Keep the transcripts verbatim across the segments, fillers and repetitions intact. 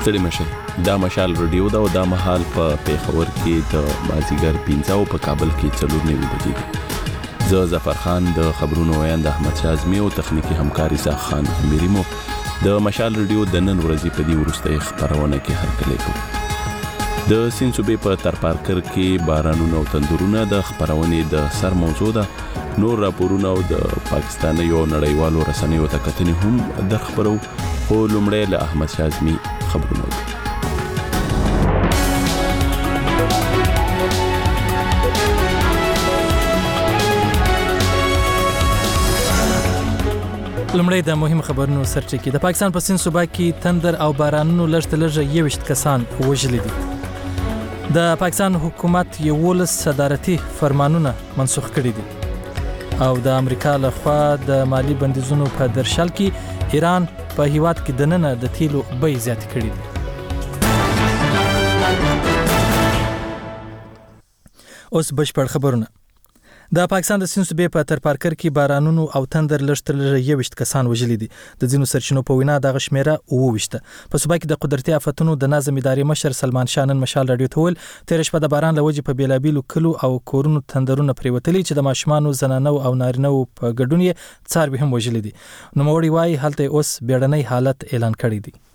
ستړي مشي. دا مشال رادیو دا او دا مهال په پیښور کې د مازیګر پنځه او په کابل کې څلور نیمې بجې دي. زه ظفر خان د خبرونو ویاند احمد شاه اعظمي او تخنیکی همکاري زه خان امیری مو د مشال رادیو د نن ورځې په دې وروستۍ خبرونه کې هرکلی کوو. د سیند صوبې په ترپارکر کې بارانونه او تندرونه د خبرونې د سر موضوع ده. نور راپورونه او د پاکستان یو نړیوالو رسنیو ته کتنې هم در خبرو، خو لومړی له احمد شاه اعظمي خبرونه وکړو. لومړی د مهم خبرونو سرچینې. د پاکستان په سیند صوبه کې تندر او بارانونو لږ تر لږه یوویشت کسان وژلي دي. د پاکستان حکومت یولس صدارتي فرمانونه منسوخ کړي دي او د امریکا لخوا د مالی بندیزونو په درشل کې ایران په هیواد کې دننه د تیلو بیې زیاتې کړي دي. اوس بشپړ خبرونه. د پاکستان د سیند صوبې په ترپارکر کې بارانونو او تندر لږ تر لږه یوویشت کسان وژلي دي. د ځینو سرچینو په وینا دغه شمیره اوویشت. په صوبه کې د قدرتي آفتونو د نظم ادارې مشر سلمان شاه نن مشال رادیو ته ویل تېره شپه د باران له وجې په بیلابیلو کلو او کورونو تندرونه پریوتلي چې د ماشومانو، زنانو او نارینه‌و په ګډون یې څاروي هم وژلي دي. نوموړي وایي هلته اوس بیړنی حالت اعلان کړی دی.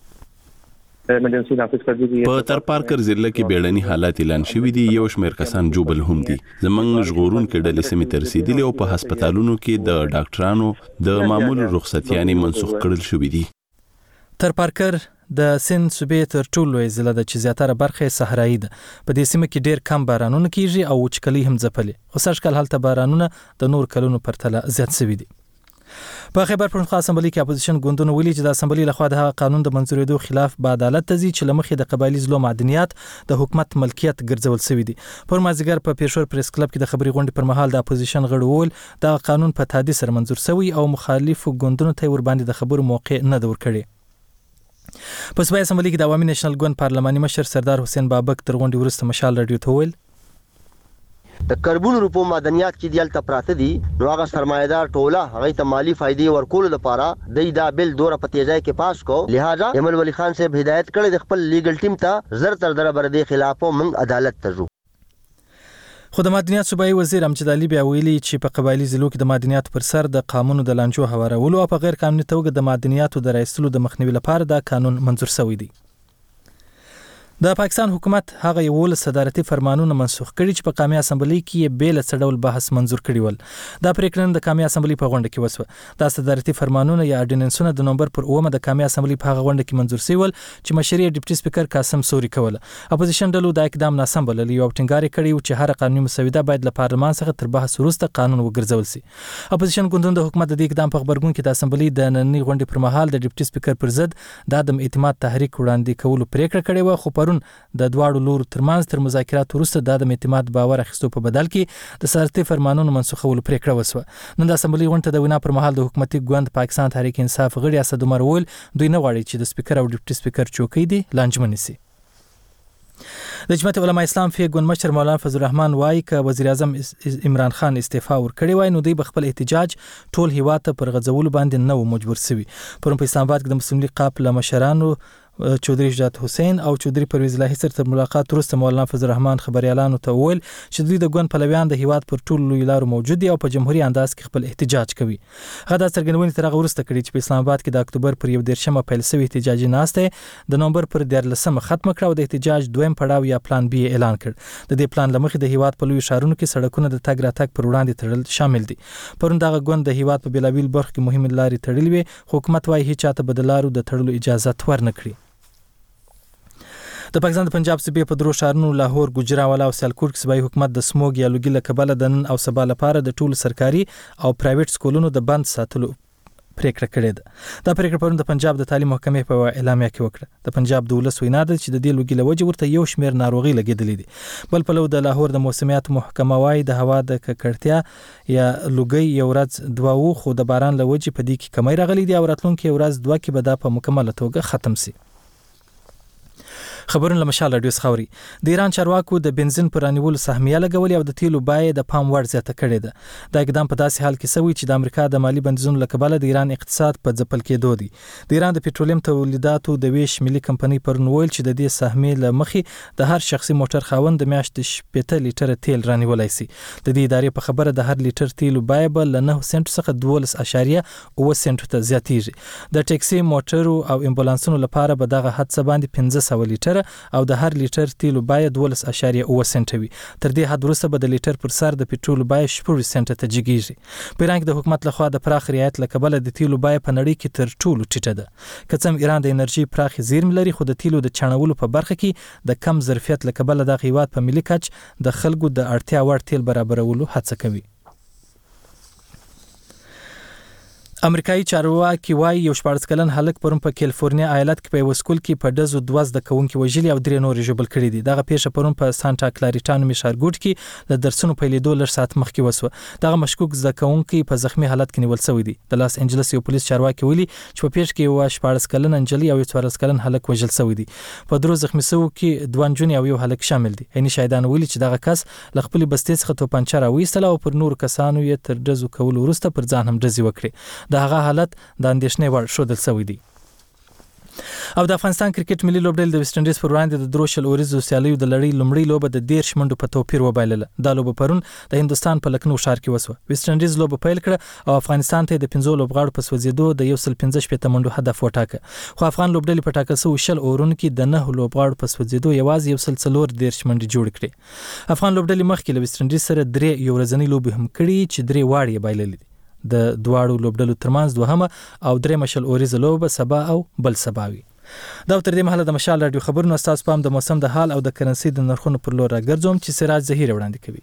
په ترپارکر ضلع کې بیړنی حالات اعلان شوي دي. یو شمېر کسان جوبل هم دي. زمونږ ژغورونکي ډلې سیمې ته رسېدلي او په هسپتالونو کې د ډاکټرانو د معمول رخصتیانې منسوخ کړل شوي دي. ترپارکر د سیند صوبې تر ټولو لوی ضلع ده چې زیاتره برخه یې صحرایي ده. په دې سیمه کې ډېر کم بارانونه کیږي او وچکالي هم ځپلې. خو سږکال هلته بارانونه د نور کلونو پرتله زیات شوي دي. په خیبر پښتونخوا اسمبلی کې اپوزیشن ګوندونه ویلي چې د اسمبلی لخوا د قانون د منځورېدو خلاف به عدالت ته ځي چې لمخې د قبایلي ځلو معدنیات د حکومت ملکیت ګرځول شوی دي. پر مازیګر په پیښور پریس کلب کې د خبري غونډې پر مهال د اپوزیشن غړو وویل د قانون په تادیې سره منځور شوی او مخالفو ګوندونو ته ور باندې د خبرو موقع نه دور کړي. په صوبایي اسمبلی کې د عوامي نېشنل ګوند پارلماني مشر سردار حسین بابک تر غونډې وروسته مشال رادیو ته ویل د کربونو روپو معدنیات چې دیالته پراته دي نو هغه سرمایدار ټوله هغه ته مالی فائدې ورکول لپاره د دا بل دوره په تیزای کې پاس کو. لہذا ایمل ولی خان صاحب هدایت کړی د خپل لیګل ټیم ته زر تر در بر دې خلاف موږ عدالت ته ځو. خو د معدنیات صوبایي وزیر امجد علي بیا ویلي چې په قبایلي ضلعو کې د معدنیات پر سر د قانون د لانجو هوارولو او په غیر قانوني توګه د معدنیاتو د رایستلو د مخنیوي لپاره دا قانون منظور شوی دی. د پاکستان حکومت هغه یولس صدارتي فرمانونه منسوخ کړي چې په قومي اسمبلی کې بیل څه ډول بحث منظور کړي ول. دا پریکړه د قومي اسمبلی په غونډه کې وسوه. دا صدارتي فرمانونه یا اډیننسونه د نومبر پر اومه د قومي اسمبلی په هغه غونډه کې منظور شول چې مشري ډیپټي سپیکر قاسم سوري کوله. اپوزیشن ډلو دا اقدام ناسم بللی او ټینګار کړي چې هر قانوني مسوده باید له پارلمان څخه تر بحث وروسته قانون وګرځول شي. اپوزیشن ګوندونه د حکومت د اقدام په خبرګون کې د اسمبلی د نننۍ غونډې پر مهال د ډیپټي سپیکر پر ضد د عدم اعتماد تحریک وړاندې کولو پریکړه کړې و. خو پرون د دوه لور ترمنځ تر مذاکرات وروسته د عدم اعتماد باور اخیستو په بدل کې د صدارتي فرمانونو منسوخولو پریکړه وسوه. نن د اسمبلی غونډه د وینا پر مهال د حکومتي ګوند پاکستان تحریک انصاف غړي اسد عمر ویل دوی نه غواړي چې د سپیکر او ډیپټي سپیکر چوکۍ دي لانجمن شي. د جماعت علماء اسلام فی ګوند مشر مولانا فضل الرحمن وایي ک وزیر اعظم عمران خان استعفا ورکړي وای نو دوی خپل احتجاج ټول هیواد ته پر غځولو باندې نو مجبور شوي. پرون په اسلام آباد کې د مسلم لیگ قاپ له مشرانو چودري شجاعت حسین او چودري پرویز الهی سره تر ملاقات وروسته مولانا فضل الرحمن خبريالانو ته ویل چې دوی د ګوند پلویان د هیواد پر ټولو لوی لارو موجود دي او په جمهوریت انداز کې خپل احتجاج کوي. غدا څرګندونې تر هغه وروسته کړي چې په اسلام آباد کې د اکتوبر پر یو دیرشمه پیل شوی احتجاجي ناسته د نومبر پر دیارلسمه ختم کړه او د احتجاج دویم پړاو یا پلان بی اعلان کړ. د دې پلان لمخې د هیواد په لوی ښارونو کې سړکونه د تګ راتګ پر وړاندې تړل شامل دي. پرون دغه ګوند د هیواد په بیلابیل برخو کې مهمه لارې تړلې وي. حکومت وايي هیڅ چاته بدلارو د تړلو اجازه ورنه کړي. د پاکستان د پنجاب صوبې په درو ښارونو لاهور، ګوجرانوالا او سیالکوټ کې صوبایي حکومت د سموګ یا لوګي له کبله د نن او سبا لپاره د ټولو سرکاري او پرایویټ سکولونو د بند ساتلو پریکړه کړې ده. دا پریکړه پرون د پنجاب د تعلیم محکمې په اعلامیه کې وکړه. د پنجاب د ولس وینا ده چې د دې لوګي له وجې ورته یو شمېر ناروغي لګېدلې دي. بل پلو د لاهور د موسمیات محکمه وايي د هوا د ککړتیا یا لوګي یو ورځ دوه وو خو د باران له وجې په دې کې کمی راغلي دي او راتلونکي ورځ دوه کې به دا په مکمله توګه ختم شي. خبرونه لمشال رادیو خوري د ایران چارواکو د بنزین پر رانیولو سهمیه لګولې او د تیلو بیه د پام وړ زیاته کړې ده. دا اقدام په داسې حال کې شوی چې د امریکا د مالی بندیزونو له کبله د ایران اقتصاد په ځپل کېدو دی. د ایران د پټرولیم تولیداتو د ویش ملي کمپنۍ پرون ویل چې د دې سهمیې له مخې د هر شخصي موټر خاوند د میاشتې شپږ لیټره تیل رانیولای شي. د دې ادارې په خبره د هر لیټر تیلو بیه به له نه سنټ څخه دولس اعشاریه اوه سنټو ته زیاتیږي. د ټیکسي موټرو او امبولانسونو لپاره به دغه حد څه باندې پنځه سوه لیټره او د هر لیټر تیلو بیه دولس اعشاریه اوه سنټه وي. تر دې حد وروسته به د لیټر پر سر د پټرول بیه شپږ سنټه ته جګیږي. په ایران کې د حکومت لخوا د پراخ رعایت له کبله د تیلو بیه په نړۍ کې تر ټولو ټیټه ده. که څه هم ایران د انرژي پراخې زیرمې لري خو د تیلو د چاڼولو په برخه کې د کم ظرفیت له کبله دغه هیواد په ملي کچ د خلکو د اړتیا وړ تیل برابرولو هڅه کوي. امریکایي چارواکي وایي یو شپاړس کلن هلک پرون په کیلیفورنیا ایالت کې په یو سکول کې په ډزو دوه زده کوونکي وژلي او درې نور ژوبل کړي دي. دغه پیښه پرون په سانتا کلاریټا نومي ښارګوټ کې له درسونو پیلېدو لږ ساعت مخکې وسوه. دغه مشکوک زده کوونکي په زخمي حالت کې نیول شوی دي. د لاس انجلس یو پولیس چارواکي ویلي چې په پیښه کې یو شپاړس کلن انجلي او یو څوارلس کلن هلک وژل شوی دي. په درو زخمي شوو کې دوه نجونې او یو هلک شامل دي. عیني شاهدان ویلي چې دغه کس له خپلې بستې څخه توپانچه راویستله او پر نورو کسانو یې تر ډزو کولو وروسته پر ځان هم ډزې وکړې. د هغه حالت د اندېښنې وړ ښودل شوی دی. او د افغانستان کرکټ ملي لوبډلې د ویسټ انډیز پر وړاندې د درو شل اوریزو سیالیو د لړۍ لومړۍ لوبه د دېرش منډو په توپیر وبایلله. دا لوبه پرون د هندوستان په لکنو ښار کې وسوه. ویسټ انډیز لوبه پیل کړه او افغانستان ته د پنځو لوبغاړو په سوځېدو د یو سل پنځه شپېته منډو هدف وټاکه. خو افغان لوبډلې په ټاکل شوو شل اورونو کې د نهو لوبغاړو په سوځېدو یوازې یو سل څلور دېرش منډې جوړې کړې. افغان لوبډلې مخکې له ویسټ انډیز سره درې یو ورځنۍ لوبې هم کړي چې درې واړې یې بایللې دي. د دواړو لوبډلو ترمنځ دوهمه او درېمه شل اوریزه لوبه سبا او بل سبا وي. دا تر دې مهاله د مشال رادیو خبرونو استاد پام د موسم د حال او د کرنسي د نرخونو پر لور راګرځوم چې سراج زهیر وړاندې کوي.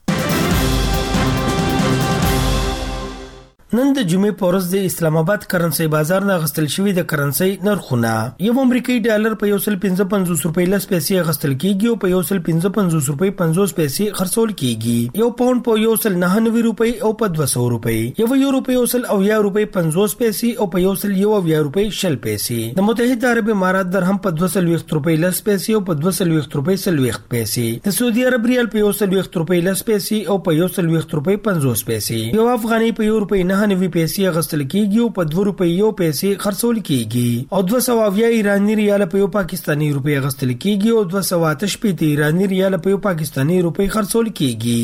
نن د جمعې په ورځ د اسلام آباد کرنسي بازار نه غستل شوی د کرنسي نرخونه یو امریکایي ډالر په یو سل پنځه پنځوس روپۍ لس پیسې غستل کیږي او په یو سل پنځه پنځوس روپۍ پنځوس پیسې خرڅول کیږي. یو پاوند په یو سل نهه نوي روپۍ او په دوه سوه روپۍ، یو یورو په یو سل اویا روپۍ پنځوس پیسې او په یو سل یو اویا روپۍ شل پیسې. د متحده عرب امارات درهم په دوه سل ویشت روپۍ لس پیسې او په دوه سل ویشت روپۍ سلويخت پیسې. د سعودي عرب ریال په یو سل ویشت روپۍ لس پیسې او په یو سل ویشت روپۍ پنځوس پیسې. یو افغاني په یو روپۍ نه نوي پیسې غستل کیږي او په دوه روپۍ یو پیسې خرڅول کیږي او دوه سوه اویا ایرانی ریال په یو پاکستانی روپۍ غستل کیږي او دوه سوه اته شپېته ایرانی ریال په یو پاکستانی روپۍ خرڅول کیږي.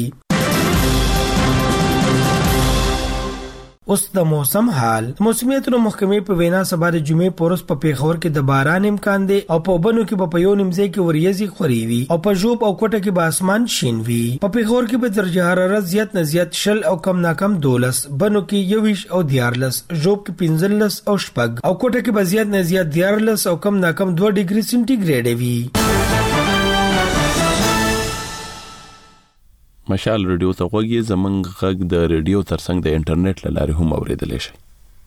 اوس د موسم حال. موسمیت نو محکمې په وینا سبا د جمعې پورس په پیښور کې د باران امکان دی او په بنو کې په یو نیمځای کې وریځي خوري وي او په جوب او کوټه کې به اسمان شین وي. په پیښور کې به درجه حرارت زیات نه زیات شل او کم نه کم دولس، بنو کې یویش او دیارلس، جوب کې پنځلس او شپږ او کوټه کې به زیات نه زیات دیارلس او کم نه کم دوه ډیګري سنټیګریډ وي. مشال ریډیو ته غوږی زمنګ غږ د ریډیو ترڅنګ د انټرنیټ له لارې هم اوریدلی شئ.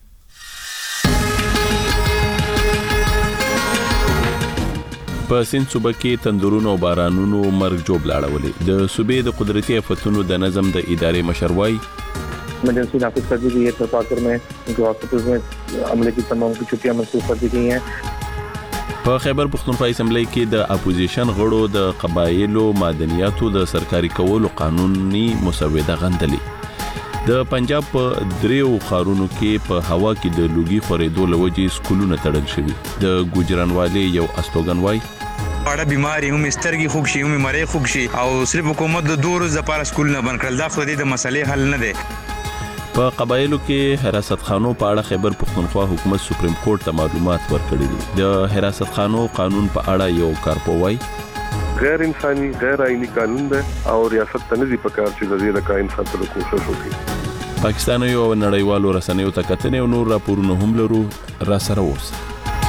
په سیند صوبه کې تندورونو او بارانونو مرګ جوړ لاړولې. د صوبې د قدرتي آفتونو د نظم د ادارې مشر وايي ایمرجنسی نافذ कर दी गई है. तो पाकर में जो हॉस्पिटल्स में अमले की तमाम की छुट्टियां मंसूख कर दी गई हैं. په خیبر پختونخوا اسمبلی کې د اپوزیشن غړو د قبایلو مدنیاتو د سرکاري کولو قانوني مسوده غندلې. د پنجاب په دریو ښارونو کې په هوا کې د لوګي خورېدو له وجې سکولونه تړل شوي. د ګوجرانوالي یو استوګن وایي اړه بیماری هم سترګې خوږ شي هم مری خوږ شي او صرف حکومت د دوه ورځې لپاره سکول نه بند کړل. دا خو د مسلې حل نه دی. په قبایلو کې حراست خانو په اړه خیبر پختونخوا حکومت سپریم کورټ ته معلومات ورکړي دي. د حراست خانو قانون په اړه یو کارپوي غیر انساني غیر آئینی قانون ده او ریاست ته نه دي پکار چې د دې لکه انسان ته کوشش وکړي. پاکستان یو نړیوالو رسنیو ته کتنې او نور راپورونه هم لرو. را سره اوسه.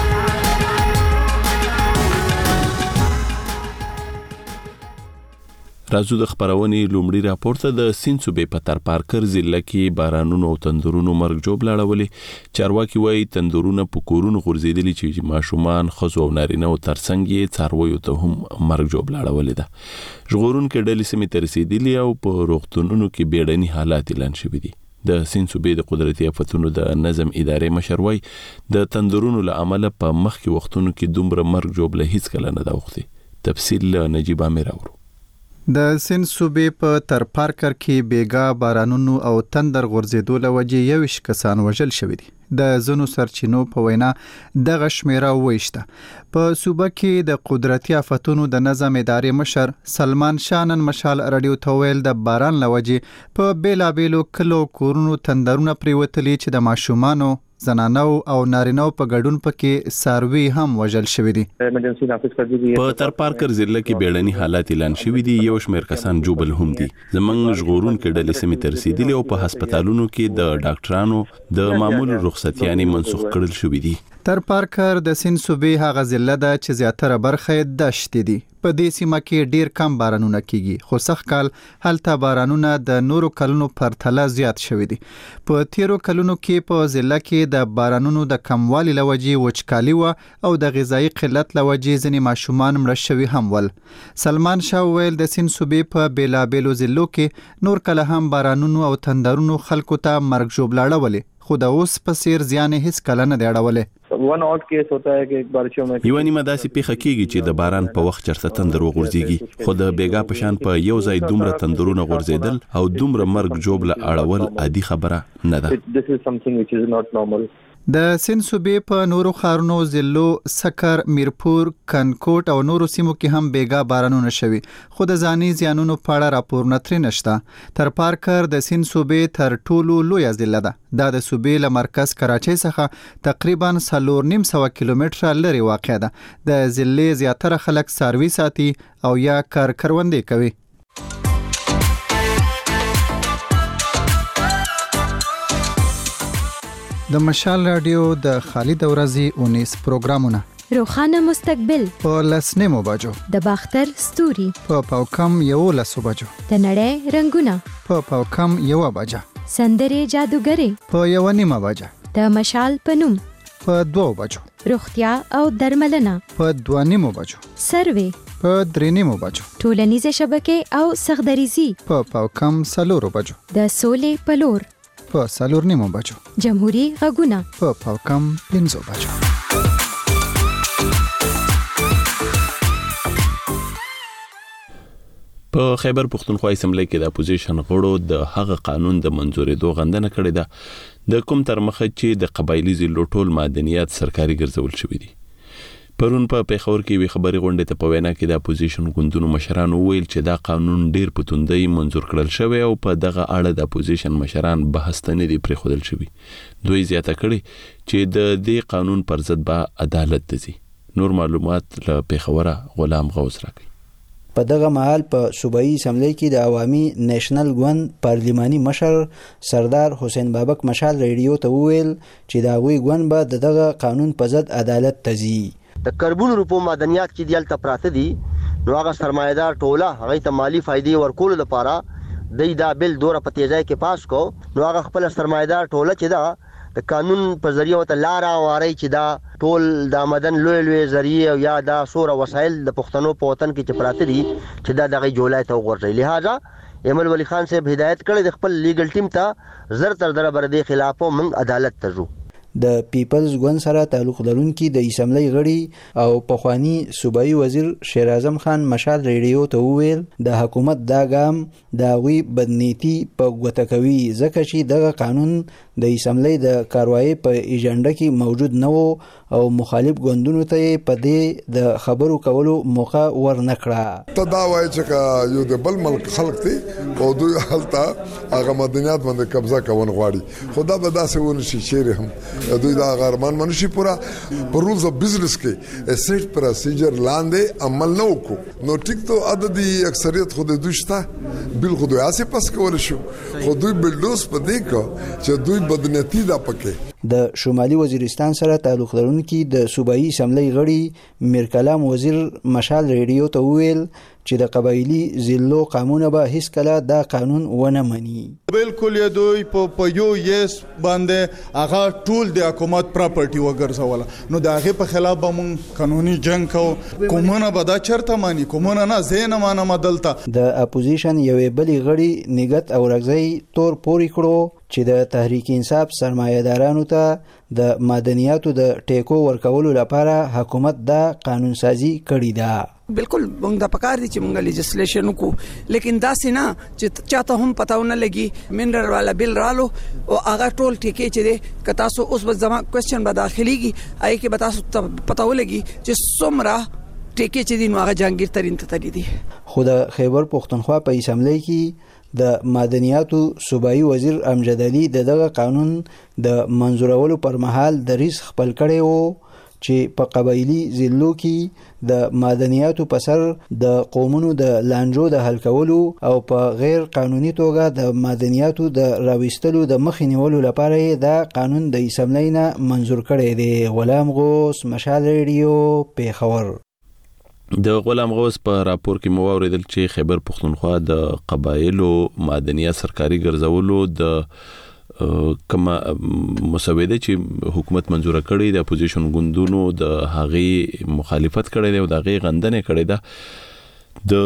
راځو د خبرونې لومړی راپور ته. د سیند صوبې په تر پارکر ضلع کې بارانونو او تندورونو مرګ جوړ لاړولې. چارواکي وایي تندورونه په کورونو غورځېدلي چې ماشومان، ښځو او نارینه او ترڅنګ یې څارویو ته هم مرګ جوړ لاړولې ده. ژغورونکي ډلې سیمې ته رسېدلي او په روغتونونو کې بیړني حالات اعلان شوي دي. د سیند صوبې د قدرتي آفتونو د نظم ادارې مشر وای د تندرونو له امله په مخکې وختونو کې دومره مرګ جوړ هیڅ کله نه دا وختي. تفصیل نجیب امیر اورو. د سند صوبې په تر پارکر کې بیګا بارانونو او تندر غورځېدو له وجې یویش کسان وژل شوي دي. د ځینو سرچینو په وینا دغه شمیره وایشته. په صوبه کې د قدرتي آفتونو د نظم ادارې مشر سلمان شاه نن مشال رادیو ته ویل د باران له وجې په بیلابیلو کلو کورونو تندرونه پریوتلي چې د ماشومانو زنانو او نارینو په ګډون پکې ساروي هم وژل شوي دي. په تر پارکر ضلع کې بیړني حالات اعلان شوي دي. یو شمېر کسان جوبل هم دي. زمنګ ژغورونکو ډلې سیمې ته رسېدلي او په هسپتالونو کې د ډاکټرانو د معمول رخصتیانې منسوخ کړل شوي دي. تر پارکر د سند صوبې هغه ضلع ده چې زیاتره برخه یې دښتې دي. په دې سیمه کې ډیر کم بارانونه کیږي، خو سخت کال هلته بارانونه د نورو کلونو پرتله زیات شوي دي. په تیرو کلونو کې په ضلع کې د بارانونو د کموالي له وجې وچکالي و او د غذایی قلت له وجې ځینې ماشومان مړه شوي هم ول. سلمان شاه ویل د سند صوبې په بیلابیلو ضلعو کې نور کله هم بارانونو او تندرونو خلکو ته مرګ ژوبل اړولې، خو د اوس په څیر زیان هیڅ کله نه دی اړولې. ون آٹ کیس ہوتا ہے کہ بارشوں میں یو نیمه داسې پیښه کیږي چې د باران په وخت چرته تندر وغورځيږي، خو د بیګا پشان په یو ځای دومره تندرونه غورځیدل او دومره مرګ جوړ له اړول عادي خبره نه ده. this is something which is not normal. د سند صوبې په نورو ښارونو ضلعو سکر، میرپور، کنکوټ او نورو سیمو کې هم بیګا بارانونه شوي، خو د ځاني زیانونو په اړه راپورونه ترې نشته. تر پارکر د سند صوبې تر ټولو لویه ضلع ده. دا د صوبې له مرکز کراچۍ څخه تقریبا څلور نیم سوه کیلومتره لرې واقع ده. د ضلع زیاتره خلک څاروي ساتي او یا کار کروندې کوي. د مشال رادیو د خالد ورځي اونیس پروګرامونه: روخانه مستقبل په لسنیمو بجو، د باختر ستوري په پاوکم یو لسو بجو، د نړۍ رنگونه په پاوکم یو بجه، سندرې جادوګری په یو نیمه بجه، د مشال پنوم په دوه بجو، روغتیا او درملنه په دوه نیمو بجو، سروي په درې نیمو بجو، ټولنیزه شبکې او سخدریزي په پاوکم سلورو بجو، د سولې پلور په سلور نیمو بجو، جمهوری غږونه په پاوکم پنځو بجو. په خیبر پښتونخوا اسمبلی کې د اپوزیشن غړو د هغه قانون د منځورېدو غندنه کړې ده د کوم تر مخه چې د قبایلی ضلعو ټول معدنیات سرکاري ګرځول شوي دي. پرون په پیښور کې وی خبري غونډه ته په وینا کې د اپوزیشن ګوندونو مشران ویل چې دا قانون ډیر په توندۍ منزور کړل شوی او په دغه اړه د اپوزیشن مشران بحث ته نه دی پرېښودل شوی. دوی زیاته کړي چې د دې قانون پر ضد به عدالت ته ځي. نور معلومات له پیښوره غلام غوث راکړي. په دغه مهال په صوبایي اسمبلی کې د عوامي نیشنل ګوند پارلیماني مشر سردار حسین بابک مشال ریډیو ته وویل چې د هغوی ګوند به د دغه قانون په ضد عدالت ته ځي. د کربون روپو معدنیات چې دلته پراته دي نو هغه سرمایدار ټوله هغه ته مالی فائدې ورکول لپاره د دا بل دوره په تیزای کې پاس کو. نو هغه خپل سرمایدار ټوله چې دا د قانون په ذریعہ ته لارا واري چې دا ټول د آمدن لوی لوی ذریعہ یا دا سوره وسایل د پښتنو په وطن کې چې پراته دي چې دا دغه جولای ته وګورځي. لہذا ایمل ولی خان صاحب هدایت کړی د خپل لیګل ټیم ته زر تر در بر دې خلاف من عدالت ته ځو. د پیپلز ګوند سره تعلق لرونکي د اسمبلی غړي او پخوانی صوبایي وزیر شیر اعظم خان مشال ریډیو ته وویل د حکومت دا ګام د هغوی بدنیتي په ګوته کوي ځکه چې دغه قانون د اسمبلی د کاروایی په ایجنډا کې موجود نه و او مخالف ګوندونو ته په دې د خبرو کولو موقع ورنکړه. ته دا وایي چې یو د بل ملک خلک دي او دوی هلته هغه مدنیات باندې قبضه کوون غواړي، خو دا به داسې ونه شي چې هم دوی دا غرمان منشي پورا په رولز اف بزنس کې سیټ پروسیجر لاندې عمل نه وکړو. نو ټیک ته عددي اکثریت خو د دوی شته بل خو دوی اسې پس کول شو، خو دوی بلډوز په دې کو چې دوی بدنیتی دا پکې. د شمالي وزیرستان سره تعلق لرونکي د صوبایي اسمبلی غړي میر کلام وزیر مشال ریډیو ته وویل چې د قبایلی ضلعو قانون به هیڅ کله دا قانون ونه مني. بالکل یې دوی په یو یس باندې هغه ټول د حکومت پراپرټي وګرځوله، نو د هغې په خلاف به مونږ قانوني جنګ کوو. کومونه به دا چرته ماني، کومونه نه، زه نه منم دلته. د اپوزیشن یوې بلې غړي نګت اورکزی تور پورې کړو چې د تحریک انصاف سرمایه‌دارانو ته د معدنیاتو د ټیکو ورکولو لپاره حکومت دا قانون سازي کړې ده. بالکل موږ د پکار دي چې موږ لیجسلیشن وکړو، لیکن دا سینا چې چاته هم پتاونه لګي منرال والا بل رالو او هغه ټول ټیکې چې دي ک تاسو اوس به زما کوېسچن به داخليږي آی کې به تاسو پتاو لګي چې څومره ټیکې چې دي نو هغه جهانگیر ترین ته دي. خو د خیبر پختونخوا په اسمبلی کې د معدنیاتو صوبایي وزیر امجد علي دغه قانون د منزورولو پر مهال د ریس خپل کړي وو چې په قبایلی ضلعو کې د معدنیاتو په سر د قومونو د لانجو د حل کولو او په غیر قانوني توګه د معدنیاتو د راوستلو د مخې نیولو لپاره دا قانون د اسمبلی نه منزور کړی دی. غلام غوث، مشال ریډیو، پیښور. د غلام غوث په راپور کې مو اوریدل چې خیبر پختونخوا د قبایلو معدنیات سرکاري ګرځولو د کما مسوده چې حکومت منزور کړی د اپوزیشن ګوندونو د هغې مخالفت کړی دی او د هغې غندنه کړی ده. د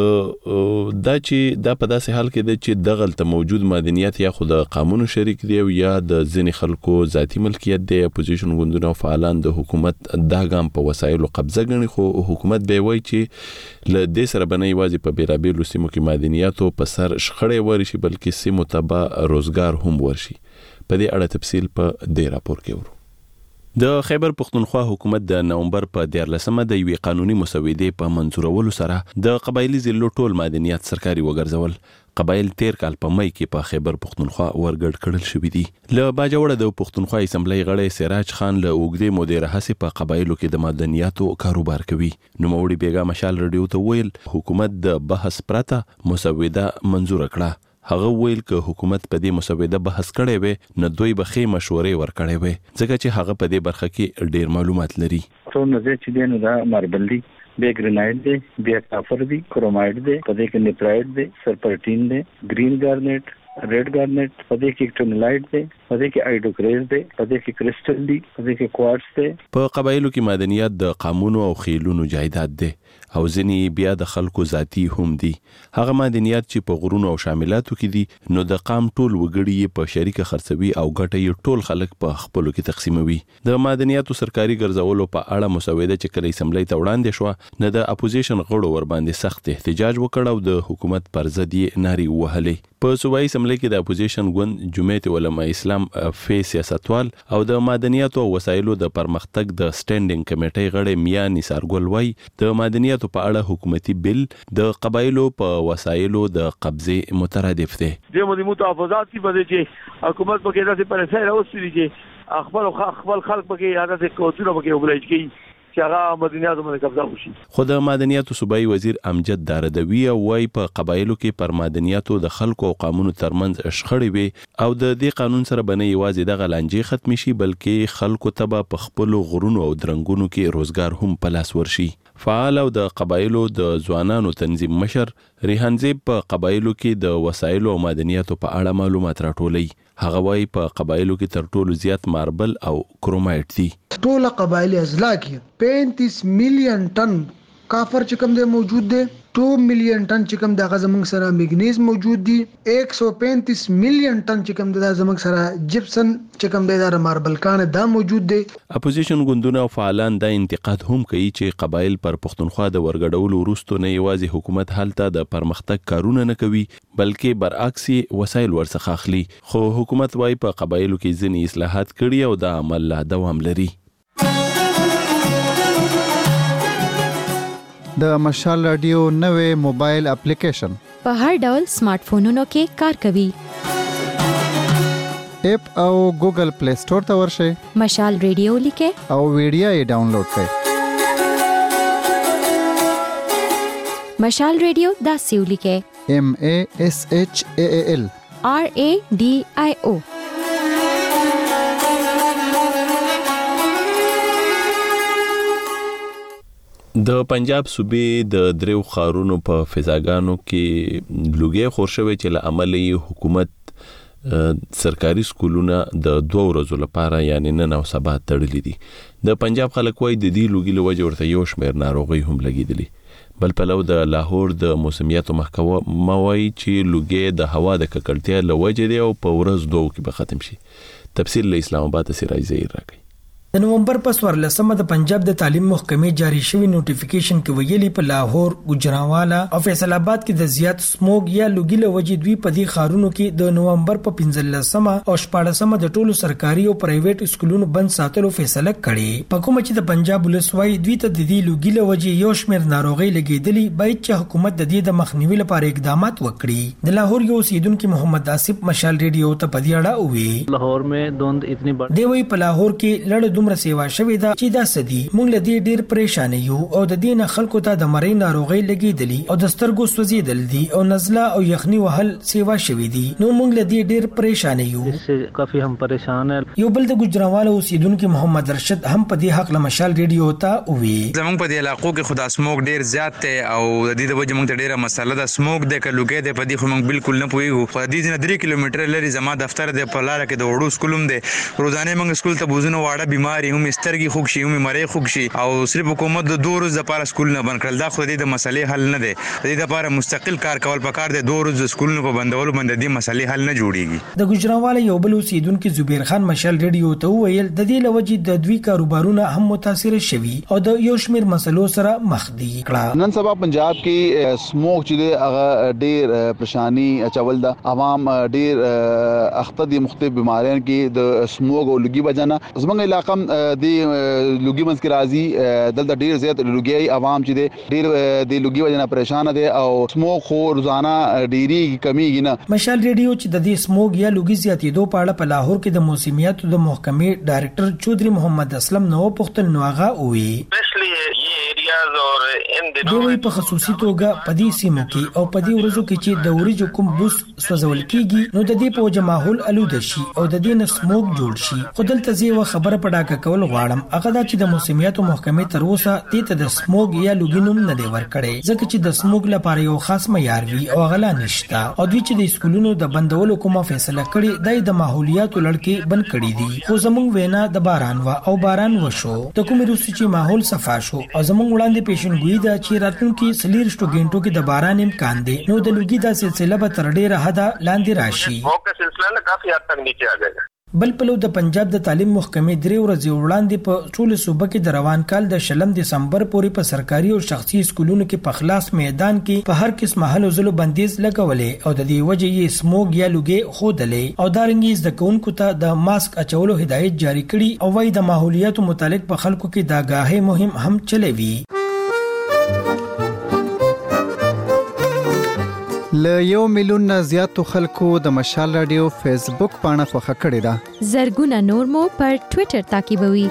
دا چې دا په داسې حال کې دی چې دغلته موجود معدنیات یا خو د قانون شریک دی یا د ځینې خلکو ذاتی ملکیت دی. اپوزیشن ګوندونه او فعالان د حکومت دا ګام په وسایلو قبضه ګڼي، خو حکومت به وایي چې له دې سره به نه یوازې په بیلابیلو سیمو کې معدنیاتو په سر شخړې ورشي بلکې سیمو ته به روزګار هم ورشي. په دې اړه تفصیل په دې راپور کې ورو. د خیبر پختونخوا حکومت د نومبر په دیارلسمه د یوې قانوني مسودې په منزورولو سره د قبایلی ضلعو ټول معدنیات سرکاري وګرځول. قبایل تیر کال په مای کې په خیبر پختونخوا ورګډ کړل شوې دي. له باجوړه د پختونخوا اسمبلی غړی سراج خان له اوږدې مودې راهیسې په قبایلو کې د معدنیاتو کاروبار کوي. نوموړي بیګا مشال رادیو ته ویل حکومت د بحث پرته مسوده منزور کړه. هغه ویل ک حکومت په دې مسوده بحث کړي وي نه دوی به خې مشورې ور کړي وي ځکه چې هغه په دې برخه کې ډېر معلومات لري. ټول نظر چې دین دا ماربل دی، بیا گرینایډ دی، بیا کافر دی، کرومایډ دی، په دې کې نیپرایډ دی، سرپرټین دی، گرین گارنیټ، ریډ گارنیټ، په دې کې ټونلایټ دی، په دې کې آیډوکریز دی، په دې کې کرسټل دی، په دې کې کوارټز دی. په قبایلو کې معدنیات د قامونو او خیلونو جایداد دی او ځینې بیا د خلکو ذاتی هم دي. هغه معدنیات چې په غرونو او شاملاتو کې دي نو د قام ټول وګړي په شریکه خرڅوي او ګټه یې ټول خلک په خپلو کې تقسیموي. د معدنیاتو سرکاري ګرځولو په اړه مسوده چې کله اسمبلی ته وړاندې شوه نه د اپوزیشن غړو ور باندې سخت احتجاج وکړ او د حکومت پر ضد یې نارې وهلې. په صوبایي اسمبلی کې د اپوزیشن ګوند جمعیت علماء اسلام فی سیاستوال او د معدنیاتو او وسایلو د پرمختګ د سټینډینګ کمیټې غړی میا نثار ګل وای د معدنیاتو په اړه حکومتي بل د قبایلو په وسایلو د قبضه مترادف دی. د مو محافظات کی بده چې حکومت په کې داسې پرسه راوستي چې خپل خپل خلک په کې عادت کوڅونه په کې وبلای کی چې هغه معدنیاتو باندې قبضه وشي. خو د معدنیاتو صوبایي وزیر امجد داردوی وای په قبایلو کې پر معدنیاتو د خلکو او قانونو ترمنځ شخړې وي او د دې قانون سره بنه یوازې د غلانجې ختم شي بلکې خلکو ته په خپل غرونو او درنګونو کې روزګار هم په لاس ورشي. فعال او د قبایلو د ځوانانو تنظیم مشر ریحان زیب په قبایلو کې د وسایلو او معدنیاتو په اړه معلومات راټولوي. هغه وايي په قبایلو کې تر ټولو زیات ماربل او کرومایټ دي. ټول قبایلی اضلاع کې پینتیس میلیون ټن کافر چې کوم دی موجود دی، دو میلیون ټن چې کوم د غزمنګ سره میګنیز موجود دي، ایک سو پینتیس میلیون ټن چې کوم د زمنګ سره جپسن چې کوم د ماربل کان دا موجود دي. اپوزیشن ګوندونه او فعالان دا انتقاد هم کوي چې قبایل پر پښتونخوا د ورګډولو وروسته نه یوازې حکومت هلته د پرمختګ کارونه نه کوي بلکې برعکس وسایل ورڅخه اخلي. خو حکومت وايي په قبایلو کې ځینې اصلاحات کړي او دا عمل لا دوام لري. د مشال رادیو نوې موبایل اپلیکیشن په هر ډول سمارټ فونونو کې کار کوي. اپ او ګوګل پلی سٹور ته ورشئ، مشال رادیو لیکه او ویډیو یې ډاونلوډ کړئ. مشال رادیو دا سیو لیکه M A S H A A L R A D I O. د پنجاب صوبې د دریو ښارونو په فضاګانو کې لوګي خور شوی چې له عملي حکومت سرکاري سکولونه د دوه ورځو لپاره یعنی نن او سبا تړلي دي. د پنجاب خلک وایي د دې لوګي له وجې ورته یو شمېر ناروغۍ هم لګېدلي. بل پلو د لاهور د موسمیاتو محکمه وايي چې لوګي د هوا د ککړتیا لوجه دی او په ورځ دوه کې به ختم شي. تفصیل له اسلام آباد سره زیر راکړي. د نومبر په څوارلسمه د پنجاب د تعلیم محکمې جاری شوی نوټیفیکیشن کې ویلي په لاهور، ګوجرانوالا او فیصل آباد کې د زیات سموګ یا لوګي له وجې دوی په دې ښارونو کې د نومبر په پنځلسمه او شپاړسمه د ټولو سرکاري او پرایویټ سکولونو بند ساتلو فیصله کړې. په کومه چې د پنجاب ولس وايي دوی ته د دې لوګي له وجې یو شمېر ناروغۍ لګېدلې، باید چې حکومت د دې د مخنیوي لپاره اقدامات وکړي. د لاهور یو اوسیدونکي محمد آصف مشال ریډیو ته په دې اړه وویل. لاهور में धुंध इतनी बढ़ دی وی په لاهور کې لړ دومره سیوا شوې ده چې دا سدي مونږ له دې ډېر پریشان یو او د دې نه خلکو ته د مړی ناروغي لګېدلې او د سترګو سوځېدل دي او نزله او یخني وهل سیوا شوې دي. نو مونږ له دې ډېر پریشان یو. اس سے کافی هم پریشان ہیں. یو بل د ګجراواله اوسیدونکو محمد رشد هم په دې حق له مشال ریډیو ته وی. زمونږ په دې علاقو کې خدا سموک ډېر زیات ته او د دې د وجه مونږ ته ډېره مسله ده. سموک د کلوګې د په دې خو مونږ بالکل نه پوهیږو. خو دې نه درې کیلومتر لري زما دفتر د په لار کې د وړو سکولوم دی. روزانه مونږ سکول ته بوزونه واړه بیماری هم سترګي خوږ شي هم مړی خوږ شي او صرف حکومت د دوه ورځې لپاره سکول نه بند کړل. دا خو دې د مسلې حل نه دی. د دې لپاره مستقل کار کول پکار دی. دوه ورځې سکولونو په بندولو باندې دې مسلې حل نه جوړیږي. د ګجراواله یو بل اوسیدونکو زبیر خان مشال ریډیو ته ویل د دې لوجې د دوی کاروبارونه هم متاثر شوي او د یو شمیر مسلو سره مخ دي. نن سبا پنجاب کې سموک چې دی هغه ډېر پریشانی اچول ده. عوام ډېر اخته دي مختلف بیماریان کې د سموک او لوګي وجنه. زمونږ علاقه د لوګي منځ کې راځي دلته ډېر زیات لوګي عوام چې دی ډېر د لوګي وجنه پریشان دي او سموک خو روزانه ډېری کمیږي نه. مشال ریډیو چې د دې سموک یا لوګي زیاتېدو په اړه په لاهور کې د موسمیاتو د محکمې ډایرکټر چودري محمد اسلم نو پختل نوغه وی. دوی په خصوصي توګه په دې سیمو کې او په دې ورځو کې چې د وریجو کوم بوس سوځول کیږي نو د دې په وجه ماحول آلوده شي او د دې نه سموک جوړ شي. خو دلته زه یو خبره په ډاګه کول غواړم، هغه دا چې د موسمیاتو محکمې تر اوسه دې ته د سموک یا لوګي نوم نه دی ورکړی، ځکه چې د سموک لپاره یو خاص معیار وي او هغه لا نشته. او دوی چې د سکولونو د بندولو کومه فیصله کړې دای د ماحولیاتو لړکې بند کړي دي. خو زمونږ وینا د باران وا او باران وشو د کوم روسي چې ماحول صفا شو او زمونږ وړاندې پیشنګوئی ده چې راتلونکي سلیرشتو غنټو کې د باران امکان دی نو د لوګي دا سلسله به تر ډیره حد لاندې راشي. موقع سلسله نه کافي حد تک نیچے آ جائے. بل پلو د پنجاب د تعلیم محکمې درې ورځې وړاندې په ټول صوبه کې د روان کال د شلم دسمبر پورې په سرکاري او شخصي سکولونو کې په خلاص میدان کې په هر قسم حل او زلو بندیز لګولې او د دې وجه یې سموګ یا لوګي خودلې او دارنګي د کونکو ته د ماسک اچولو هدایت جاری کړي او وايي د ماحولیاتو متعلق په خلکو کې د آگاهۍ مهم هم چلوي. ل یو میلیون نه زیاتو خلکو د مشال رادیو فیسبوک پاڼه خوښه کړې ده. زرګونه نور مو پر ټوئیټر تعقیبوي.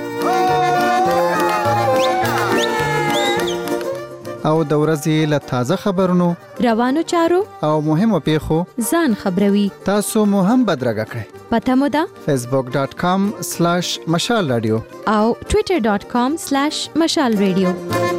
او د ورځې له تازه خبرونو، روانو چارو او مهمو پیښو ځان خبروي. تاسو مو هم بدرګه کړئ. پته مو ده facebook dot com slash مشال رادیو او twitter dot com slash مشال رادیو.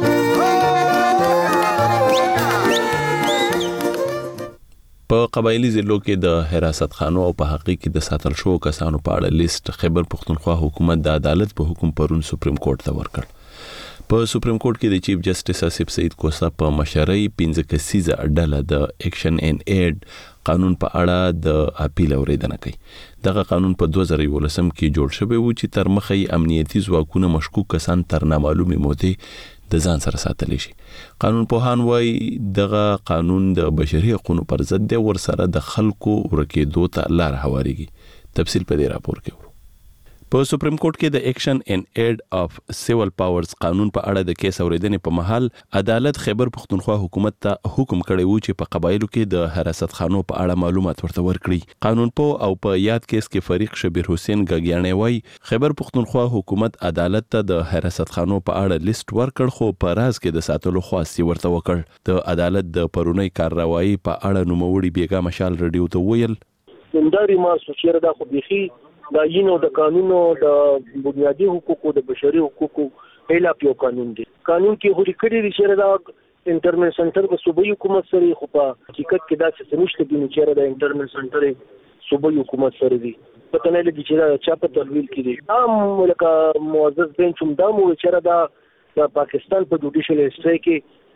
په قبایلی ضلعو کې د حراست خانو او په حقیقت کې د ساتل شوو کسانو په اړه لیست خیبر پختونخوا حکومت د عدالت په حکم پرون سپریم کورټ ته ورکړ. په سپریم کورټ کې د چیف جسټس آصف سعید کوسا په مشرۍ پنځه کسیزه ډله د ایکشن ان ایډ قانون په اړه د اپیل اوریدنه کوي. دغه قانون په دوه زره یولسم کې جوړ شوی و چې تر مخې امنیتي ځواکونه مشکوک کسان تر نامعلومې مودې د ځان سره ساتلی شي. قانون پوهان وايي دغه قانون د بشري حقوقو پر ضد دی، ور سره د خلکو ورکېدو ته لار هواریږي. تفصیل په دې راپور کې. په سپریم کورټ کې د ایکشن ان ایډ اف سیول پاورز قانون په اړه د کیس اوریدنې په محل عدالت خیبر پختونخوا حکومت ته حکم کړی و چې په قبایلو کې د حراست خانو په اړه معلومات ورته ورکړي. قانون په او په یاد کیس کې فریق شبیر حسین غاګیانې وايي خیبر پختونخوا حکومت عدالت ته د حراست خانو په اړه لیست ورکړ، خو په راز کې د ساتلو خواستي ورته وکړ. د عدالت د پرونی کارروایي په اړه نوموړي بیګا مشال رادیو ته ویل انداري ما سوچره دا خو بيخي دا یینو د قانونو د بنیادی حقوقو د بشري حقوقو خلاف یو قانون دی. قانون کې هوري کړی دی چې دا انټرنل سنټر په صوبایي حکومت سره خو په حقیقت کې دا څه نشته دی چې دا انټرنل سنټر صوبایي حکومت سره دی. پته نه لګی چې دا چا په تحویل کې دی. عام لکه معزز بنچ هم دا مو چې دا د پاکستان په جوډیشل هسټری کې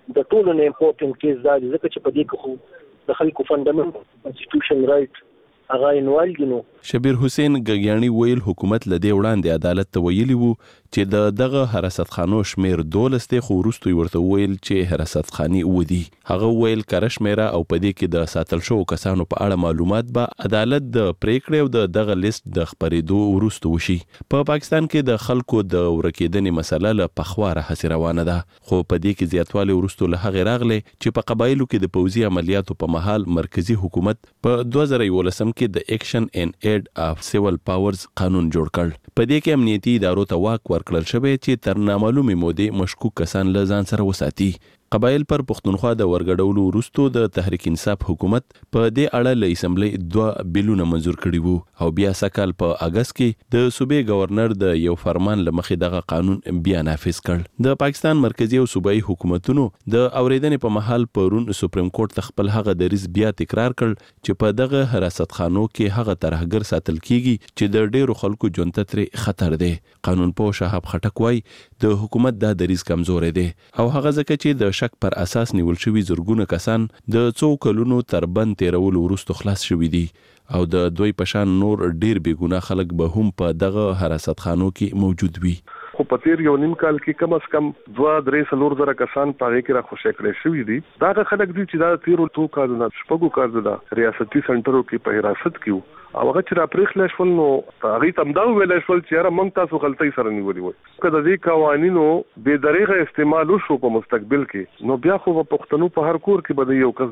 د ټولو نه امپورټنت کیس دا دی ځکه چې په دې کې خو د خلکو فندامنټل کانسټیټیوشن رائټ هغه انوال دي. شبیر حسین ګګیانی ویل حکومت لدی وړاندې عدالت ته ویلي وو چې د دغه حراست خانو شمیر دولس ته خو وروسته ورته ویل چې حراست خاني ودی. هغه ویل کرش میرا او پدې کې د ساتل شو کسانو په اړه معلومات به عدالت د پریکړې او د دغه لیست د خبرېدو وروسته وشي. په پاکستان کې د خلکو د ورکېدنې مسله له پخواره هڅه روانه ده، خو پدې کې زیاتوالی وروسته له هغه راغله چې په قبایلو کې د پوځي عملیاتو په محل مرکزی حکومت په دوه زره یولسم کې د اکشن اینڈ ایډ اف سیول پاورز قانون جوړ کړ. پدې کې امنیتي ادارو ته واک ورکړل شوی چې تر نامعلومې مودې مشکوک کسان له ځان سره وساتي. قبایل پر پښتونخوا د ورګډولو وروسته د تحریک انصاف حکومت په دې اړه له اسمبلی دوه بیلونه منزور کړي وو او بیا سکهال په اگست کې د صوبې گورنر د یو فرمان لمخې دغه قانون بیا نافذ کړ. د پاکستان مرکزی او صوبایي حکومتونو د اوریدنې په محل پرون سپریم کورټ خپل هغه دریز بیا تکرار کړ چې په دغه حراست خانو کې هغه ترهګر ساتل کیږي چې د ډیرو خلکو ژوند ته تر خطر دی. قانون پوه شهاب خټک وای د حکومت دا دریز کمزور دی او هغه ځکه چې د شک پر اساس نیول شوی زورګونه کسان د څو کلونو تر بند تیرولو وروسته خلاص شوی دي او د دوی پشان نور ډیر بې ګناه خلک به هم په دغه حراست خانو کې موجود وي. خو په تیر یو نیم کال کې کم از کم دوه درې څلور زره کسان په هغه کې را خوشی کړی شوي دي. دا خلک دي چې دا تیرو تو کارونه شپږو کارونه ریاستي سنټرو کې په حراست کې وو او هغه چې را پرېښله شول نو هغې ته همدا وویلی شول چې یاره موږ تاسو غلطۍ سره نیولي وای. که د دې قوانینو بې دریغه استعمال وشو په مستقبل کې نو بیا خو په پښتنو په هر کور کې به د یو کس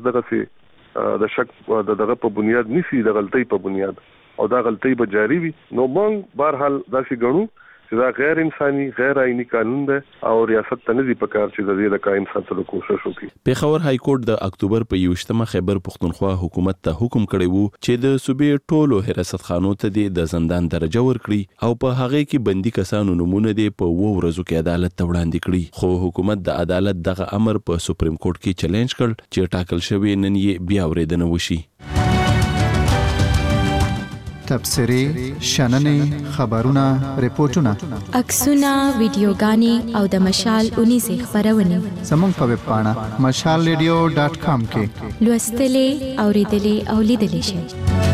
دغسې د شک د دغه په بنیاد نیسي د غلطۍ په بنیاد او دا غلطۍ به جاري وي. نو موږ بهرحال داسې ګڼو چې دا غیر انساني غیر آئینی قانون دی او ریاست ته نه دي پکار چې د دې د قایم ساتلو کوشش وکړي. پېښور های کورټ د اکتوبر په یوشتمه خیبر پښتونخوا حکومت ته حکم کړی وو چې د صوبې ټولو حراست خانو ته د زندان درجه ورکړي او په هغه کې بندي کسانو نمونه دي په وو ورځو کې عدالت ته وړاندې کړي. خو حکومت د عدالت دغه امر په سپریم کورټ کې چیلنج کړ چې ټاکل شوی نن یې بیا اورېدنه وشي. تبصرې، شننې، خبرونه، ریپورتونه، عکسونه، ویډیوګانې او د مشال اونیزې خبرونه زموږ په ویب پاڼه مشال ریډیو ډاټ کام کې لوستلې، اوریدلې او لیدلې شئ.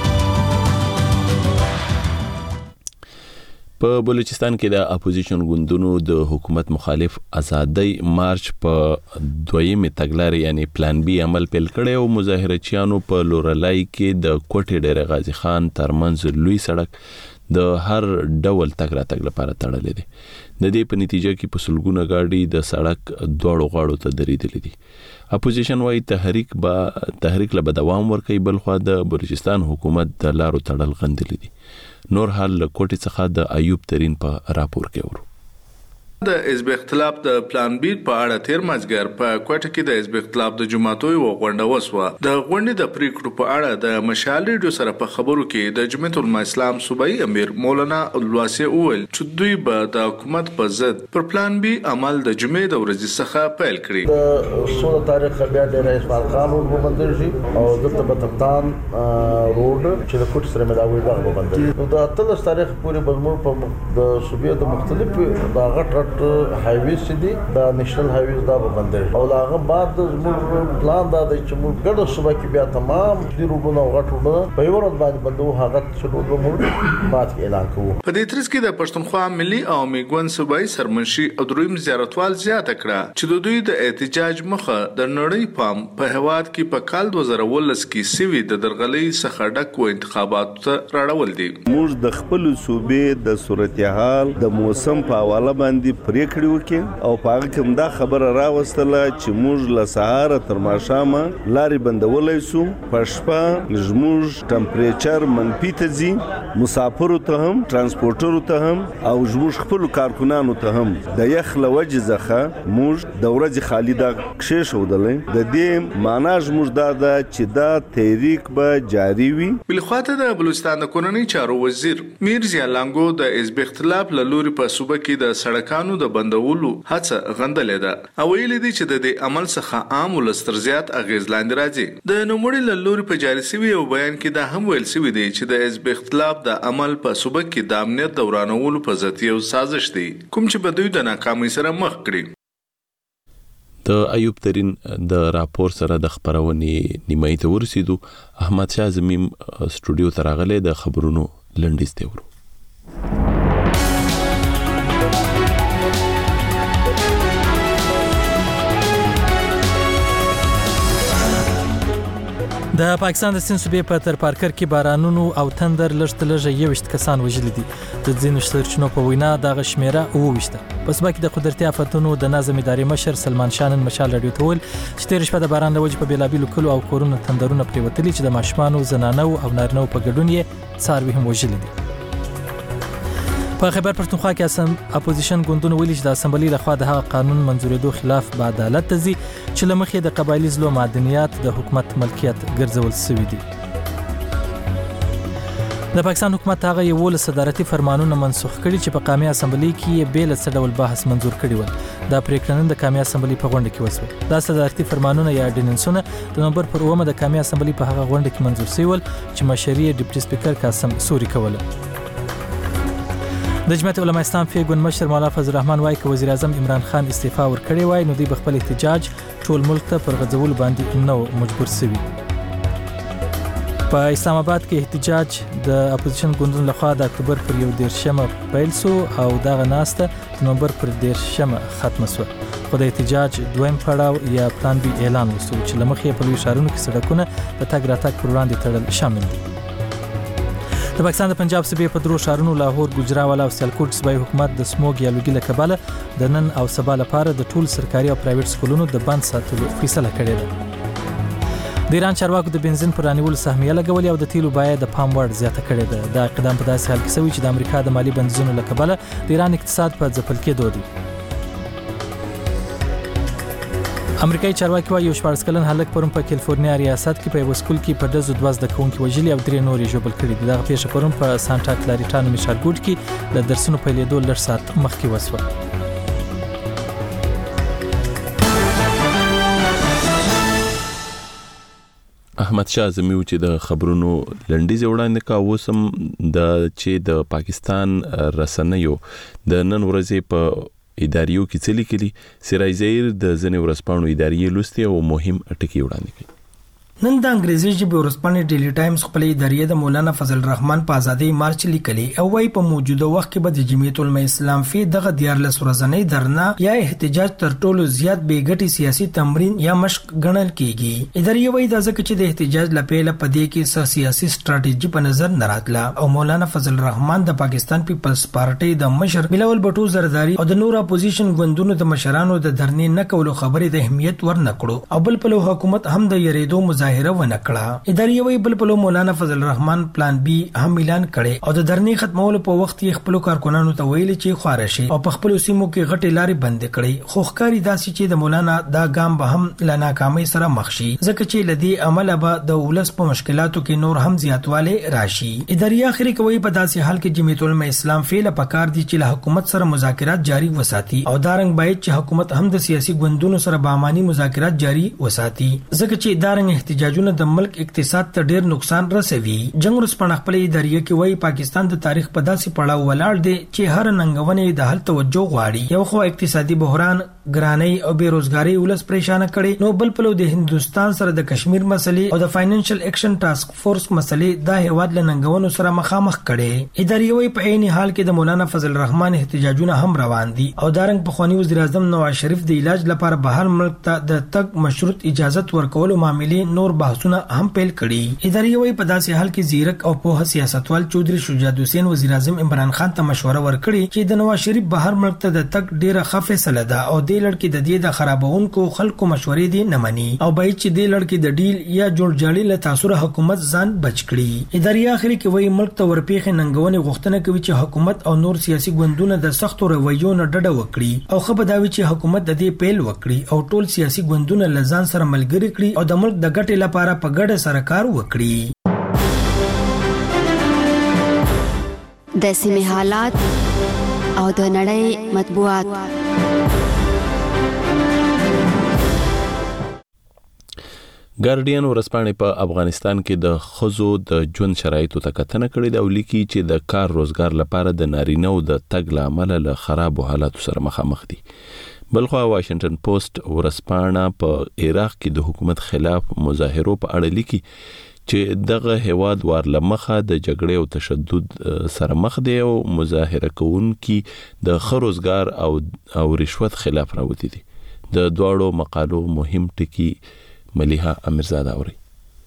په بلوچستان کې د اپوزیشن ګوندونو د حکومت مخالف ازادۍ مارچ په دویمه تګلارې یعنی پلان بی عمل پیل کړی او مظاهرچیانو په لورلای کې د کوټې ډېر غازی خان ترمنځ لوی سړک د هر ډول تګ راتګ لپاره تړلې دي. د دې په نتیجه کې په سلګونه گاډي د سړک دواړو غاړو ته درېدلې دي. اپوزیشن وايي تحریک با تحریک له دوام ورکوي، بلخوا د بلوچستان حکومت د لارو تړل غندلې دي. نور حال له کوټې څخه د ایوب ترین په راپور کې ورو. د حزب اختلاف د پلان بی په اړه تیر مازګر په کوټه کې د حزب اختلاف د جماعتوي و غونډه وسوه. د غونډې د پریکړو په اړه د مشال ریډیو سره په خبرو کې د جمعیت العلماء اسلام صوبایي امیر مولانا الواسی اول چې دوی به د حکومت په ضد پر پلان بی عمل د جمعې د ورځې څخه پیل کړي. د سوله تاریخ بیا د رئیس خان روډ وبندل شي او د تبتان روډ چې د کوټ سره ملاوي دا وبندل. نو د اتلس تاریخ پورې بزمور په د صوبې د مختلفو د غټ هایویز چې دي دا نېشنل هایویز دا به بندېږي او له هغه بعد زموږ پلان دا دی چې موږ ګډه صوبه کې بیا تمام دې روډونه او غټ روډونه په یوه ورځ باندې بندوو. هغه چې روډ به موږ بعد کې اعلان کوو. په دې ترڅ کې د پښتونخوا ملي او میګون صوبایي سرمنشي او درویم زیارتوال زیاته کړه چې د دوی د احتجاج مخه د نړۍ پام په هواد کې په کال دوه زره ولس کې سوي د درغلۍ څخه ډک و انتخابات راړول دي. موږ د خپل صوبې د صورتحال د موسم په حواله باندې پریکړه وکړو او په هغه کې دا خبره راوستله چې موږ له سهار تر ماښامه لارې بندولای شو. په شپه زموږ ټمپریچر منفي ته ځي، مسافرو ته هم، ترانسپورټرو ته هم او زموږ خپل کارکونانو ته هم د یخ له وجې څخه موږ د ورځې خالي دا کښېښودلی. د دې معنا زموږ دا ده چې دا تحریک به جاري وي. بلخواته د بلوچستان د کورنۍ چارو وزیر میر ضیا لانګو د حزب اختلاف له لوري په صوبه کې د سړکانو د بندولو هڅه غندلې ده او ویلي دي چې د دې عمل څخه عام ولستر زیات اغیز لاندې راځي. د نوموړي له لوري په جاري شوي یو بیان کې دا هم ویل شوي دی چې د حزب اختلاف د عمل په صوبه کې د امنیت د ورانولو په ضد یو سازش دی کوم چې به دوی د ناکامۍ سره مخ کړي. د ایوب ترين د راپور سره د خبرونې نیمایي ته ورسېدو. احمد شاه زمیم سټوډیو ته راغلی د خبرونو لنډیز ته ورو. د پاکستان د سند صوبې په تر پارکر کې بارانونو او تندر لږ تر لږه یوشت کسان وژلي دي. د ځینو سرچینو په وینا دغه شمیره اوويشته. په سبا کې د قدرتي آفتونو د نظم ادارې مشر سلمان شانن مشال رادیو ته ویل چې تیر شپه د باران د وجې په بیلابیلو کلو او کورونو تندرونه پریوتلي چې د ماشومانو، زنانو او نارینه‌و په ګډون یې څاروي هم وژلي دي. په خیبر پښتونخوا کې اسم اپوزیشن ګوندونو ویلي چې د اسمبلی لخوا د هغه قانون منزورېدو خلاف به عدالت ته ځي چې لمخې د قبایلی زلو معدنیات د حکومت ملکیت ګرځول شوی دي. د پاکستان حکومت هغه یو له صدارتي فرمانونه منسوخ کړي چې په قومي اسمبلی کې به له څه ډول بحث منزور کړي ول. دا پریکړه د قومي اسمبلی په غونډه کې وسوه. دا صدارتي فرمانونه یا اډیننسونه د نومبر پر اومه د قومي اسمبلی په هغه غونډه کې منزور شوي ول چې مشري ډیپټي سپیکر قاسم سوري کوله. د جمعیت علماء اسلام فی ګوند مشر مولانا فضل الرحمن وايي چې وزیر اعظم عمران خان استعفا ورکړی وای نو دوی په خپل احتجاج ټول ملک ته پر غځول باندې نو مجبور شوي. په اسلام آباد کې احتجاج د اپوزیشن ګوندونو لخوا د اکتوبر پر یو دیرشمه پیل شو او دغه ناسته د نومبر پر دیرشمه ختمه شوه. خو د احتجاج دویم پړاو یا پلان بی اعلان وشو چې لمخې په لوی ښارونو کې سړکونه د تګ راتګ پر وړاندې تړل شامل دي. د پاکستان د پنجاب صوبې په درو ښارونو لاهور، ګوجرانوالې او سیالکوټ صوبایي حکومت د سموګ یا لوګي له کبله د نن او سبا لپاره د ټول سرکاري او پرایویټ سکولونو د بند ساتلو فیصله کړې ده. د ایران چارواکو د بنزین پر رانیولو سهمیه لګولې او د تیلو بیه د پام وړ زیاته کړې ده. دا اقدام په داسې حال کې شوی چې د امریکا د مالی بندیزونو له کبله د ایران اقتصاد په ځپل کېدو دی. امریکایي چارواکي وايي یو شپږ کلن هلک پرون په کیلیفورنیا ریاست کې په یو سکول کې په دزو دوه زده کوونکي وژلي او درې نورې ژوبل کړي دي. دغه پیښه پرون په سانټا کلاریټا نومي ښارګوټ کې له درسونو پیلېدو لږ ساعت مخکې وشوه. احمد شاه زمیو چې د خبرونو لنډیز وړاندې کا وسم د چې د پاکستان رسنیو د نن ورځې په اداریو کې څه لیکلي. سرای زهیر د ځنې ورځپاڼو ادارې لوستي او مهم ټکي وړاندې کړي. نن د انګریزي ژبې ورځپاڼې ډیلی ټایمز خپل ادارې د مولانا فضل الرحمن په ازادۍ مارچ لیکلي او وايي په موجوده وخت کې به د جمعیت علماء اسلام فی دغه دیارلس ورځنۍ درنا یا احتجاج تر ټولو زیات بې ګټې سیاسي تمرین یا مشق ګڼل کیږي. ادارې وايي دا ځکه چې د احتجاج لپاره پدې کې څه سیاسي ستراتیژي په نظر نه راتله او مولانا فضل الرحمن د پاکستان پیپلز پارټي د مشر بلاول بټو زرداری او د نور اپوزیشن ګوندونو د مشرانو د درنې نه کولو خبرې د اهمیت ورنکړو او بل په حکومت هم د یریدو مظاهره ونکړه. ادارې وی بل په مولانا فضل الرحمن پلان بی هم اعلان کړي او د درنې ختمولو په وخت یې خپل کارکونانو ته ویلي چې خارشي او په خپل سیمو کې غټي لارې بند کړي. خو ښکاری داسې چې د مولانا دا ګام به هم له ناکامۍ سره مخ شي ځکه چې لدی عمل به د ولس په مشکلاتو کې نور هم زیاتواله راشي. ادارې اخري کوي په داسې حال کې جمعیت علماء اسلام فعل پکار دي چې له حکومت سره مذاکرات جاری وساتي او دارنګ باید چې حکومت هم د سیاسي ګوندونو سره بامانی مذاکرات جاری وساتي ځکه چې دارنګ احتجاجونه د ملک اقتصاد ته ډیر نقصان رسوي. جنگ ورسپانه خپل ادارې کې وایي پاکستان د تاریخ په داسې پړاو ولاړ دی چې هر ننګونې د حل توجه غواړي. یو خو اقتصادي بحران، ګرانۍ او بیروزګاری ولس پریشان کړي نو بل په د هندستان سره د کشمیر مسلې او د فاینانشل ایکشن ټاسک فورس مسلې د هیواد لننګونو سره مخامخ کړي. ادارې وایي په عین حال کې د مولانا فضل الرحمن احتجاجونه هم روان دي او دارنګ په خوانی وزیر اعظم نواز شریف د علاج لپاره بهر ملک ته د تګ مشروط اجازه ورکولو معاملې نور بحثونه هم پیل کړي. ادارې وایي په داسې حال کې زیرک او په سیاستوال چودري شجاعت حسین وزیر اعظم عمران خان ته مشوره ورکړي چې د نواز شریف بهر ملک ته د تګ ډیره ښه فیصله ده او د لړکی د دې د خرابونکو خلکو مشورې دي نه مني او باید چې د لړکی د ډیل یا جوړ جاړي له تاثیر حکومت ځان بچ کړي. ادارې اخري کې وایي ملک ته ورپیخې ننګونې غوښتنه کوي چې حکومت او نور سیاسي ګوندونه د سختو رویو نه ډډه وکړي او خو بداوي چې حکومت د دې پیل وکړي او ټول سیاسي ګوندونه لزان سره ملګری کړي او د ملک د ګټې لپاره په ګډه سره کار وکړي. د سیمې حالات او د نړۍ مطبوعات. ګارډین ورځپاڼې په افغانستان کې د ښځو د ژوند شرایطو ته کتنه کړې ده او لیکي چې د کار روزګار لپاره د نارینه‌و د تګ له امله له خرابو حالاتو سره مخامخ دي. بلخوا واشنگټن پوسټ ورسپانه په عراق کې د حکومت خلاف مظاهرو په اړه لیکي چې دغه هواد وار لمخه د جګړې او تشدد سره مخ دی او مظاهره کوونکي د خروزګار او او رشوت خلاف راوتی دي. د دواړو مقالو مهم ټکی ملیحه امیرزاده اوري.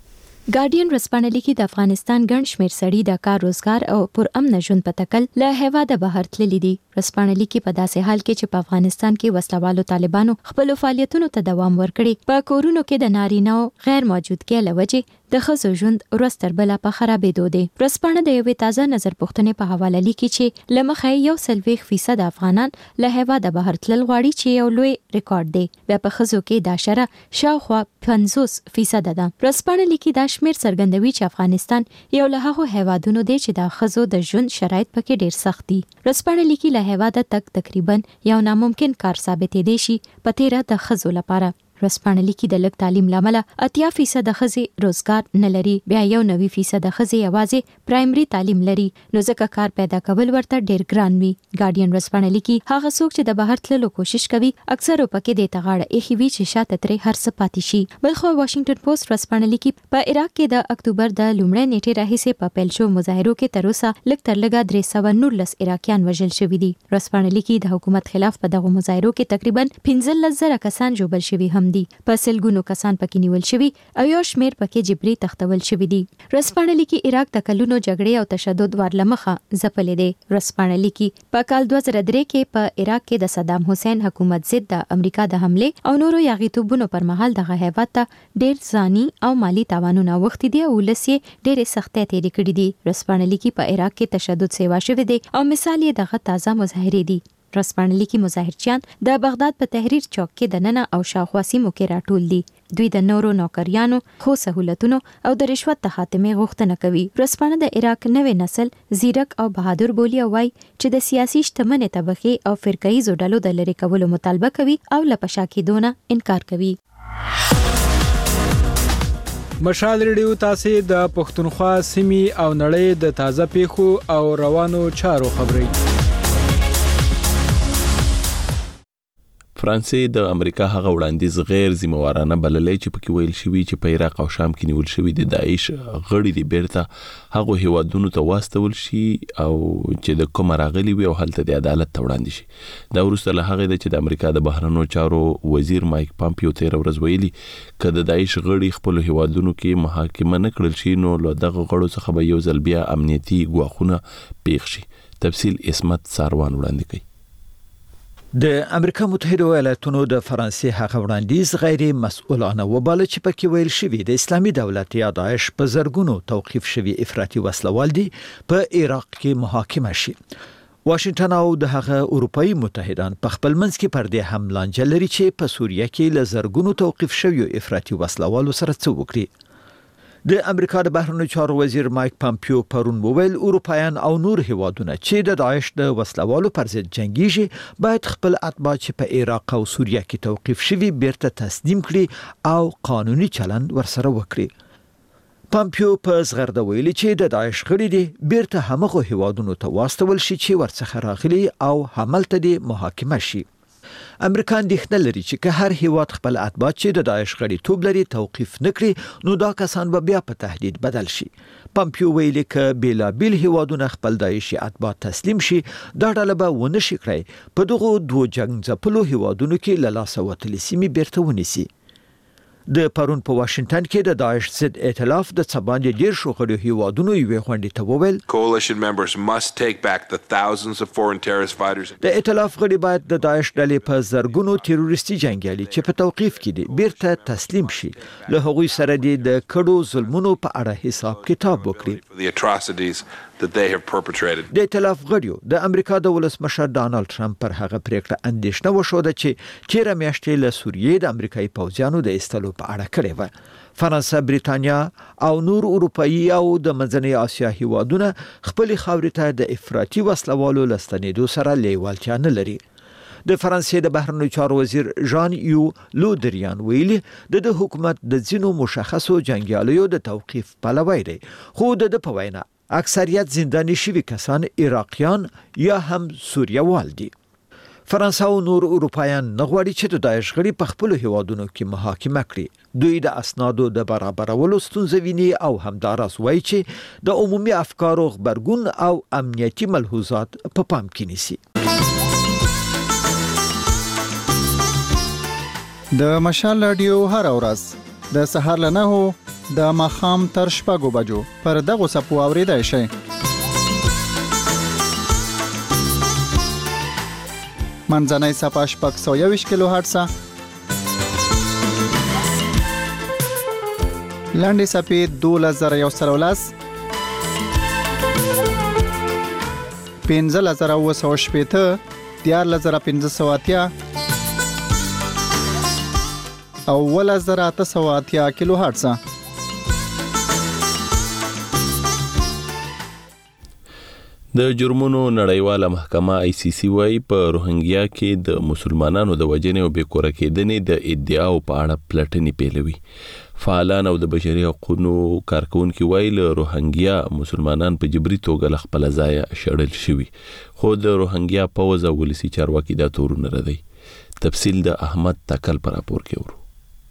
ګارډین رسپانلی کې د افغانستان ګڼ شمېر سړي د کار روزګار او پر امن ژوند په تکل له هیواده بهر تللي دي. رسپانلی کې په داسې حال کې چې په افغانستان کې وسلوالو طالبانو خپل فعالیتونو ته دوام ورکړي، په کورونو کې د نارینه‌و غیر موجودګۍ له وجې د ښځو ژوند ورځ تر بله په خرابېدو دی. رسپانه د یوې تازه نظر پوښتنې په حواله لیکي چې له مخې یو څلوېښت فیصد افغانان له هیواده بهر تلل غواړي چې یو لوی ریکارډ دی. بیا په ښځو کې دا شره شاوخوا پنځوس فیصد ده. رسپانه لیکي دا شمېر څرګندوي چې افغانستان یو له هغو هیوادونو دی چې د ښځو د ژوند شرایط پکې ډېر سخت دي. رسپانه لیکي له هیواده تک تقریبا یو ناممکن کار ثابتېدی شي په تیره د ښځو لپاره. رسپانه لیکي د لږ تعلیم لامله اتیا فیصد ښځې روزګار نه لري، بیا یو نوي فیصد ښځې یوازې پرایمري تعلیم لري، نو ځکه کار پیدا کول ورته ډیر ګران وي. ګارډین رسپانه لیکي هغه څوک چې د بهر تللو کوشش کوي اکثر پکې د تغاړه ایخي وی چې شاته ترې هر څه پاتې شي. بلخو واشنگټن پوسټ رسپانه لیکي په عراق کې د اکتوبر د لومړۍ نیټې راهیسې په پیل شو مظاهرو کې تر اوسه لږ تر لږه درې سوه نولس عراقیان وژل شوي دي. رسپانه لیکي د حکومت خلاف په دغه مظاهرو کې تقریبا پنځلس زره کسان ژوبل شوي هم دي، په سلګونو کسان پکې نیول شوي او یو شمیر پکې جبري تختول شوي دي. رسپانه لیکي عراق د کلونو جګړې او تشدد وار لمخه ځپلې دی. رسپانه لیکي په کال دوه زره درې کې په عراق کې د صدام حسین حکومت ضد د امریکا د حمله او نورو یاغیتوبونو پر مهال دغه هیواد ته ډېر ځاني او مالی تاوانونه وختي دي او ولسی ډېرې سختۍ تېرې کړې دي. رسپانه لیکي په عراق کې تشدد سیوا شوی دی او مثال یې دغه تازه مظاهرې دي. رسپانه لیکي مظاهرچیان د بغداد په تحریر چوک کې د ننه او شاوخوا سیمو کې راټول دي. دوی د نورو نوکریانو، خو سہولتونو او د رشوت د خاتمې غوښتنه کوي. رسپانه د عراق نوې نسل زیرک او بهادر بولی او وای چې د سیاسي شتمنې طبقې او فرقه‌ایزو ډلو د لری کولو مطالبه کوي او له پشا کېدو نه انکار کوي. مشال ریډیو تاسو د پښتونخوا سیمې او نړۍ د تازه پیښو او روانو چارو خبري. فرانسې د امریکا هغه وړاندیز غیر ذمہوارانه بللی چې پکې ویل شوی چې په عراق او شام کې نیول شوی د داعش غړي دی بیرته هغه هیوادونو ته واستول شي او چې د کوم راغلي وي او هلته د عدالت ته وړاندې شي. دا وروسته له هغه د چې د امریکا د بهرنیو چارو وزیر مایک پامپیو تیر ورځ ویلي چې د داعش غړي خپل هیوادونو کې محاکمه نه کړل شي نو له دغه غړو څخه به یو ځل بیا امنیتي ګواښونه پیښ شي. تفصیل اسمت ساروان وړاندې کوي. د امریکا متحده ایالاتونو د فرانسې هغه وړاندیز غیر مسؤلانه وباله چې پکې ویل شوی د اسلامي دولت یا داعش په زرګونو توقيف شوی افراطي وسلوال دي په عراق کې محاکمه شي. واشنگټن او د هغه اروپאי متحدان په خپل منځ کې پر دې هم لانجه لري چې په سوریه کې ل زرګونو توقيف شوی افراطي وسلوالو سره څه وکړي. د امریکا د بهرنیو چارو وزیر مایک پامپیو پرون وویل اروپایان او نور هیوادونه چې د داعش د وسلوالو پر ضد جنگیږي باید خپل اتباع چې په عراق او سوریه کې توقيف شوي بیرته تسلیم کړي او قانوني چلند ورسره وکړي. پامپیو په زغرده ویلي چې د داعش غړي دي بیرته همغه هیوادونو ته واستول شي چې ورڅخه راغلي او هملته دي محاکمه شي. امریکا اندېښنه لري چې که هر هیواد خپل اتباع چې د داعش غړي توب لري توقيف نکړي نو دا کسان به بیا په تهدید بدل شي. پامپیو ویلي چې بیلابیل هیوادونه خپل داعشي اتباع تسلیم شي دا ډله به ونه شي کړی په دغه دوه جنگ ځپلو هیوادونو کې له لاسه وتلې سیمې بیرته ونیسي. د پرون په واشنگټن کې د داعش ضد ائتلاف د څباندې ډیر شوغړو هیوادونو یوې غونډې ته وویل coalition members must take back the thousands of foreign terrorist fighters. د ائتلاف غړي باید د داعش ډلې په زرګونو تروریستي جنگیالي چې په توقيف کې دي بیرته تسلیم شي له هغوی سره د کډو ظلمونو په اړه حساب کتاب وکړي. The atrocities that they have perpetrated. د ائتلاف غړیو د امریکا د ولسمشر ډانلډ ټرمپ پر هغه پریکړه اندېښنه وشوده چې تیر میاشتې له سوریې د امریکایي پوځیانو د ایستلو په اړه کړې و. فرانسه، بریتانیا او نور اروپאי او د منځنۍ اسیا هیوادونه خپل خاورې ته د افراطي وسلوالو لستنېدو سره لیوالتیا نه لري. د فرانسې د بهرنیو چارو وزیر ژان یو لودریان ویلي د حکومت د ځینو مشخصو جنگیالیو د توقيف پلوی دی خو د په وینا اکثریت زنداني شوي کسان عراقیان یا هم سوریه وال دي. فرانسه او نور اروپایان نغواړي چې د داعش غړي په خپل هیوادونو کې محاکمه کړي. دوی د اسنادو د برابرولو ستونزې ویني او همداراز وایي چې د عمومي افکارو غبرګون او امنیتي ملحوظات په پام کې نیسي. د مشال رادیو هر ورځ د سهار له نهو د ماښام تر شپږو بجو پر دغه سپو اوریدای شئ. منځنۍ صفحه شپږ سوه یوویشت کیلو هرتزه، لنډې صفحې دولس زره یو سل او لس، پنځلس زره اووه سوه شپېته، دیارلس زره پنځه سوه اتیا او اوولس زره اته سوه اتیا کیلو هرتزه. د جرمونو نړیواله محکمه آی سی سی وايي په روهنګیا کې د مسلمانانو د وژنې او بېکوره کېدنې د ادعاو په اړه پلټنې پیلوي. فعالان او د بشري حقوقو کارکونکي وایي له روهنګیا مسلمانان په جبري توګه له خپله ځایه شړل شوي، خو د روهنګیا پوځ او ولسي چارواکي دا تورونه ردوي. تفصیل د احمد تکل په راپور کې ورو.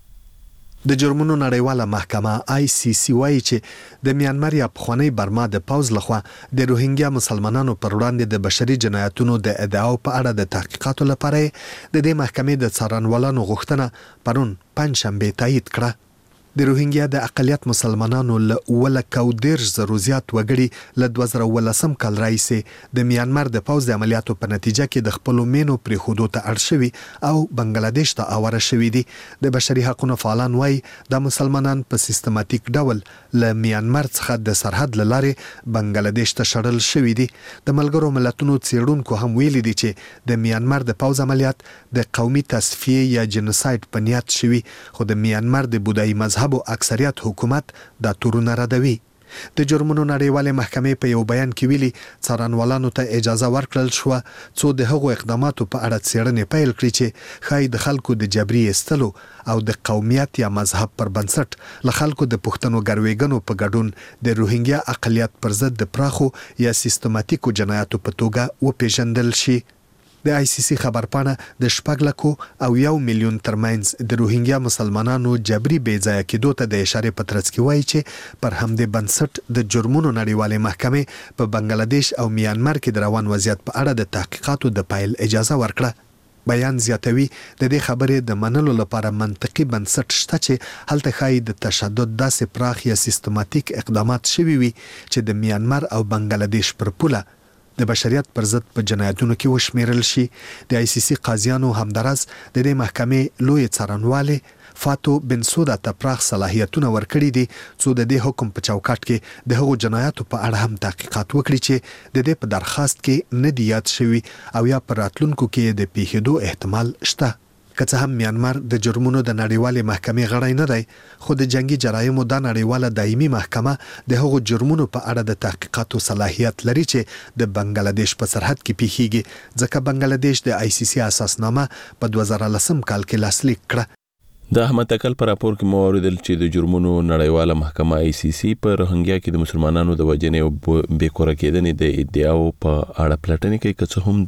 د جرمونو نړیواله محکمه آی سی سی وایي چې د میانمار یا پخوانی برما د پوځ لخوا د روهنګیا مسلمانانو پر وړاندې د بشري جنایتونو د ادعاو په اړه د تحقیقاتو لپاره د دې محکمې د څارنوالانو غوښتنه پرون پنجشنبه تایید کړه. د روهنګیا د اقلیت مسلمانانو له ولکه او دېرش زرو زیات وګړي له دوه زره اوولسم کال راهیسې د میانمار د پوځ د عملیاتو په نتیجه کې د خپلو مینو پرېښودو ته اړ شوي او بنګلادیش ته اواره شوي دي. د بشري حقوقو فعالان وایي د مسلمانان په سیستماتیک ډول له میانمار څخه د سرحد له لارې بنګلادیش ته شړل شوي دي. د ملګرو ملتونو څېړونکو هم ویلي دي چې د میانمار د پوځ عملیات د قومي تصفیه یا جنوساید په نیت شوي، خو د میانمار د بودایي مذهب او اکثریت حکومت دا تورونه ردوي. د جرمونو نړیوالې محکمې په یو بیان کې ویلي څارنوالانو ته اجازه ورکړل شوه څو د هغو اقداماتو په اړه څېړنې پیل کړي چې ښایي د خلکو د جبري ایستلو او د قومیت یا مذهب پر بنسټ له خلکو د پښتنو ګروېږنو په ګډون د روهنګیا اقلیت پر ضد د پراخو یا سیستماتیکو جنایاتو په توګه وپېژندل شي. د آی سی سی خبرپاڼه د شپږ لکو او یو میلیون ترمنځ د روهنګیا مسلمانانو جبري بې ځایه کېدو ته د اشارې په ترڅ کې وایي چې پر همدې بنسټ د جرمونو نړیوالې محکمې په بنګلادیش او میانمار کې د روان وضعیت په اړه د تحقیقاتو د پیل اجازه ورکړه. بیان زیاتوي د دې خبرې د منلو لپاره منطقي بنسټ شته چې هلته ښایي د تشدد داسې پراخ یا سیستماتیک اقدامات شوي وي چې د میانمار او بنګلادیش پر پوله د بشریت پر ضد په جنایتونو کې وشمیرل شي. د آی سی سی قاضیانو همداراز د دې محکمې لوی څارنوالې فاتو بنسودا ته پراخ صلاحیتونه ورکړي دي څو د دې حکم په چوکاټ کې د هغو جنایاتو په اړه هم تحقیقات وکړي چې د دې په درخواست کې نه دي یاد شوي او یا په راتلونکو کې د پیښېدو احتمال شته. که څه هم میانمار د جرمونو د نړیوالې محکمې غړی نه دی، خو د جنگي جرایمو دا نړیواله دایمي محکمه د هغو جرمونو په اړه د تحقیقاتو صلاحیت لري چې د بنګلادیش په سرحد کې پیښیږي، ځکه بنګلادیش د آی سی سی اساسنامه په دوه زره لسم کال کې لاسلیک کړه. د احمد تکل پر راپور کې مو اوریدل چې د جرمونو نړیواله محکمه آی سی سی په روهنګیا کې د مسلمانانو د وژنې او بېکوره کېدنې د ادعاو په اړه پلټنې کوي، که څه هم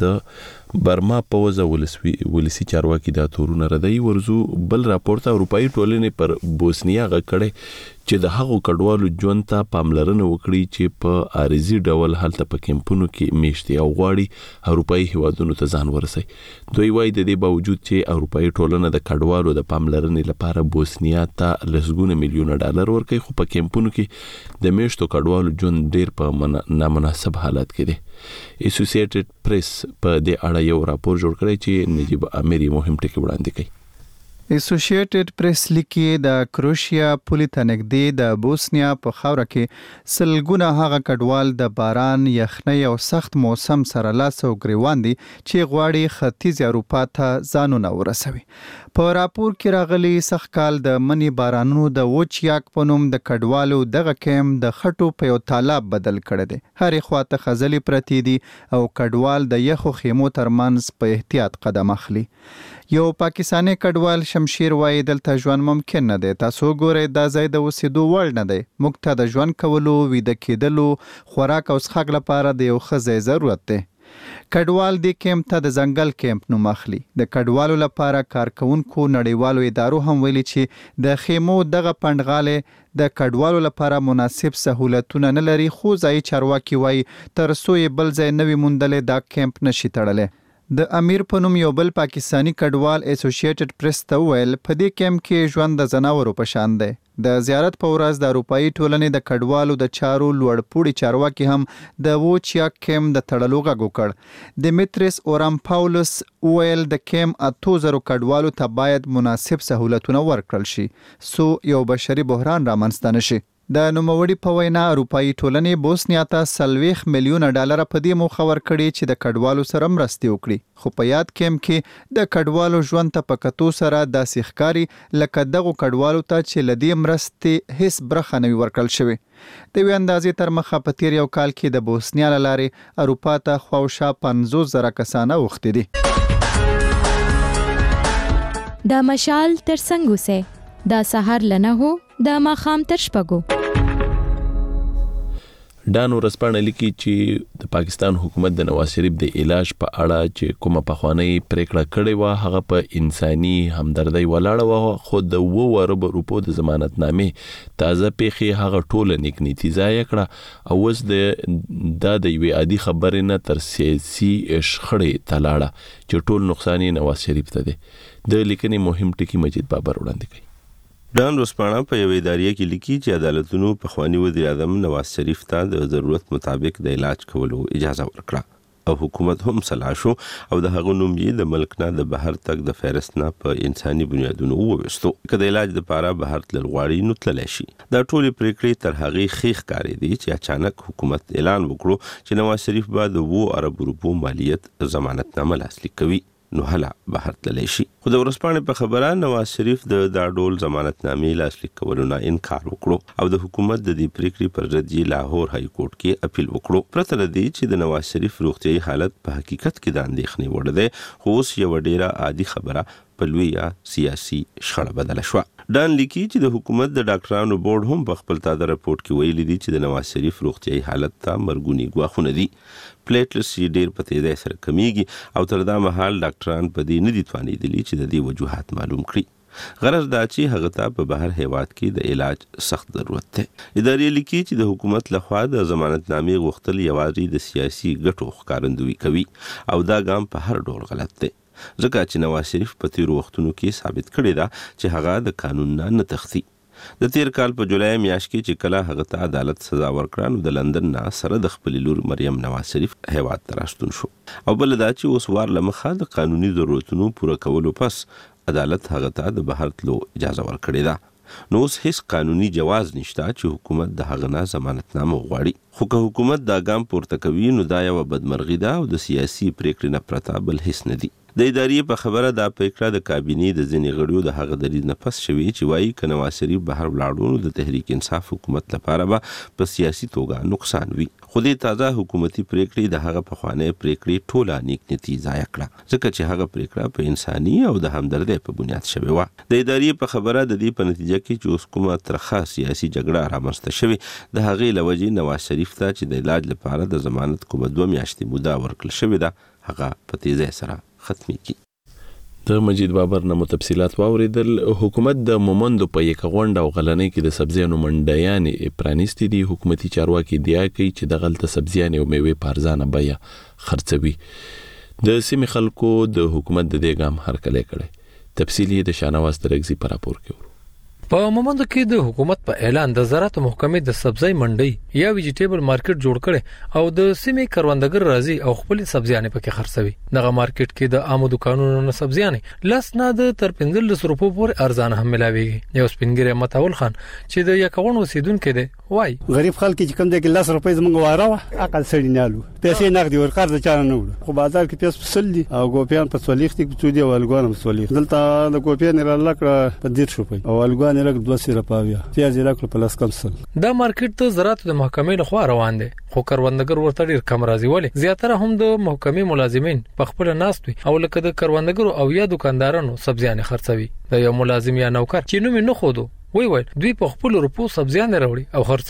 د برما پوځ او ولسي چارواکي دا تورونه ردوي. ورزو بل راپور ته اروپایي ټولنې پر بوسنیا غږ کړی چې د هغو کډوالو ژوند ته پاملرنه وکړي چې په عارضي ډول هلته په کیمپونو کې میشتي او غواړي اروپایي هیوادونو ته ځان ورسوي. دوی وایي د دې باوجود چې اروپایي ټولنه د کډوالو د پاملرنې لپاره بوسنیا ته لسګونه میلیونه ډالر ورکوي، خو په کیمپونو کې د میشتو کډوالو ژوند ډیر په نامناسب حالت کې دی. اسوسییټډ پریس په دې اړه یو راپور جوړ کړی چې نجیب امیر مهم ټکی وړاندې کوي. اسوسییټډ پریس لیکي د کروشیا پولې ته نږدې د بوسنیا په خاوره کې سلګونه هغه کډوال د باران، یخنۍ او سخت موسم سره لاس او ګریوان دي چې غواړي ختیځ اروپا ته ځانونه ورسوي. په راپور کې راغلي سخت کال د منی بارانونو د وچ یاک په نوم د کډوالو دغه کیم د خټو په یو تالاب بدل کړی دی. هرې خواته خځلې پرتې دي او کډوال د یخو خیمو ترمنځ په احتیاط قدم اخلي. یو پاکستانی کډوال شمشیر وایي دلته ژوند ممکن نه دی. تاسو ګورئ دا ځای د اوسېدو وړ نه دی. موږ ته د ژوند کولو، ویده کېدلو، خوراک او څښاک لپاره د یو ښه ځای ضرورت دی. کډوال د کیمپ ته د ځنګل کیمپ نوم اخلي. د کډوالو لپاره کارکونکو نړیوالو ادارو هم ویلي چې د خیمو دغه پندغاله د کډوالو لپاره مناسب سہولتونه نه لري، خو ځای چارواکي وایي تر څو یې بل ځای نوي موندلې دا کیمپ نشي تړلی. د امیر په نوم یو بل پاکستانی کډوال اسوسییټډ پریس ته ویل په دې کیمپ کې ژوند د زناورو په شان دی. د زیارت په ورځ د اروپאי ټولنې د کډوالو د چارو لوړپوړي چارواکي هم د ووچیا کیمپ د تړلو غږ وکړ. دیمیتریس اورام پاولس ویل د کیمپ اتو زرو کډوالو ته باید مناسب سہولتونه ورکړل شي سو یو بشري بحران رامنځته نشي. د نوموړي په وینا اروپאי ټولنې بوسنیا ته سلويخ میلیونه ډالر په دې موخه ورکړي چې د کډوالو سره مرستې وکړي، خو په یاد کیمپ کې د کډوالو ژوند ته په کتو سره داسې ښکاري لکه دغه کډوالو ته چې لدی مرستې هیڅ برخه نه ورکړل شوی. د وی اندازې تر مخه په تیر یو کال کې د بوسنیا لارې اروپا ته خواوشا پنځوس زره کسانه وختي دي. د مشال تر څنګه سه د سحر لنه هو د ماخام تر شپګو. ډان ورسپانه لیکي چې د پاکستان حکومت د نواز شریف د علاج په اړه چې کومه پخوانی پریکړه کړې و هغه په انساني همدردی ولاړه و، خو د وو ارب روپو د ضمانت نامې تازه پیخي هغه ټوله نیک نیتی ځای کړه او اوس د د یوې عادي خبرې نه تر سیاسي شخړې تلاړه چې ټول نقصان نواز شریف ته دی. د لیکنې مهم ټکی مجید بابر وړاندې کوي. ډان روسپانا په یوې ادارې کې لیکي چې عدالتونو په خواني وزیر اعظم نواز شریف ته د ضرورت مطابق د علاج کولو اجازه ورکړه او حکومت هم صلاح شو او د هغو نوم یې د ملک نه د بهر تک د فهرست نه په انساني بنیادونو وویستو. که د علاج لپاره بهر تلل غواړي نو تللی شي. دا ټولې پریکړې تر هغې ښې ښکارېدې چې اچانک حکومت اعلان وکړو چې نواز شریف به د اوو ارب روپو مالیت ضمانتنامه لاسلیک کوي نو هله بهر تللی شي. خو د ورځپاڼې په خبره نواز شریف د دا ډول ضمانتنامې لاسلیک کولو نه انکار وکړو او د حکومت د دې پریکړې پر ضد یې لاهور های کورټ کې اپیل وکړو. پرته له دې چې د نواز شریف روغتیایي حالت په حقیقت کې د اندېښنې وړ دی، خو اوس یوه ډیره عادي خبره په لویه سیاسي شخړه بدله شوه. ډان لیکي چې د حکومت د ډاکټرانو بورډ هم په خپل تازه راپورټ کې ویلي دي چې د نواز شریف روغتیایي حالت ته مرګوني ګواښونه دي. پلیټلس یې ډیر په تیزۍ سره کمیږي او تر دا مهال ډاکټران په دې نه دي توانېدلي چې د دې وجوهات معلوم کړي. غرض دا چې هغه ته په بهر هیواد کې د علاج سخت ضرورت دی. ادارې لیکي چې د حکومت لخوا د ضمانتنامې غوښتل یوازې د سیاسي ګټو ښکارندویي کوي او دا ګام په هر ډول غلط دی، ځکه چې نواز شریف په تیرو وختونو کې ثابت کړی ده چې هغه د قانون نه نه تښتي. د تیر کال په جولای میاشت کې چې کله هغه ته عدالت سزا ورکړه نو د لندن نه سره د خپل لور مریم نواز شریف هیواد ته راستون شو او بل دا چې اوس وار لمخه د قانوني ضرورتونو پوره کولو پس عدالت هغه ته د بهر تلو اجازه ورکړې ده. نو اوس هیڅ قانوني جواز نشته چې حکومت د هغه نه ضمانتنامه وغواړي. خو که حکومت دا ګام پورته کوي نو دا یوه بدمرغي ده او د سیاسي پریکړې نه پرته بل هیڅ نه دي. د ادارې په خبره دا پریکړه د کابینې د ځینې غړیو د هغه دریځ نه پس شوې چې وایي که نواز شریف بهر ولاړو نو د تحریک انصاف حکومت لپاره به په سیاسي توګه نقصان وي. خو دې تازه حکومتي پریکړې د هغه پخوانۍ پریکړې ټوله نیک نیتي ضایع کړه، ځکه چې هغه پریکړه په انساني او د همدردۍ په بنیاد شوې وه. د ادارې په خبره د دې په نتیجه کې چې اوس کومه ترخه سیاسي جګړه رامنځته شوې د هغې له وجې نواز شریف ته چې د علاج لپاره د ضمانت کومه دوه میاشتې موده ورکړل شوې ده هغه په تیزۍ سره ختمېږي. د مجید بابر نه تفصیلات واوریدل. حکومت د مومندو په یک غونډه او غلنۍ کې د سبزیانو منډیانې پرانیستې دي. حکومتي چارواکي ادعا کوي چې د غلطه سبزیانې او میوې په ارزانه بیه خرڅوي. د سیمې خلکو د حکومت د دې ګام هرکلی کړی. تفصیل یې د شاهنواز ترکزي په راپور کې ورو. په مومندو کې د حکومت په اعلان د زراعت محکمې د سبزی منډي یا ویجیټیبل مارکیټ جوړ کړي او د سیمې کروندګر راځي او خپل سبزیانې پکې خرڅوي. دغه مارکیټ کې د عامو دکانونو نه سبزیانې لس نه د تر پنځلس روپو پورې ارزانه هم ملاويږي. یو سپینګری متاول خان چې د یکون اوسیدونکو دی وای غریب خلک چې کوم د لس روپۍ زمونږ واره عقل سړی نالو پیسې نقدي ورکړ د چانه نه وړو خو بازار کې پیس فصل دي او ګوپیان په څولیخ دي چې دی ولګون په څولیخ دلته د ګوپیان را لکړه په ډیر روپۍ او ولګون لکه دوه سره پاویا پیاز لکړه په لاس کمسل. دا مارکیټ ته زراعت د محکمې لخوا روان دي خو کروندګر ورته ډیر کم راځي ولی زیاتره هم د محکمې ملازمین په خپل ناست وي او لکه د کروندګرو او یا دکاندارانو سبزیانې خرڅوي. د یو ملازم یا نوکر چې نوم نه خودو وی وای دوی په خپل روپو سبزیانې راوړي او خرڅوي.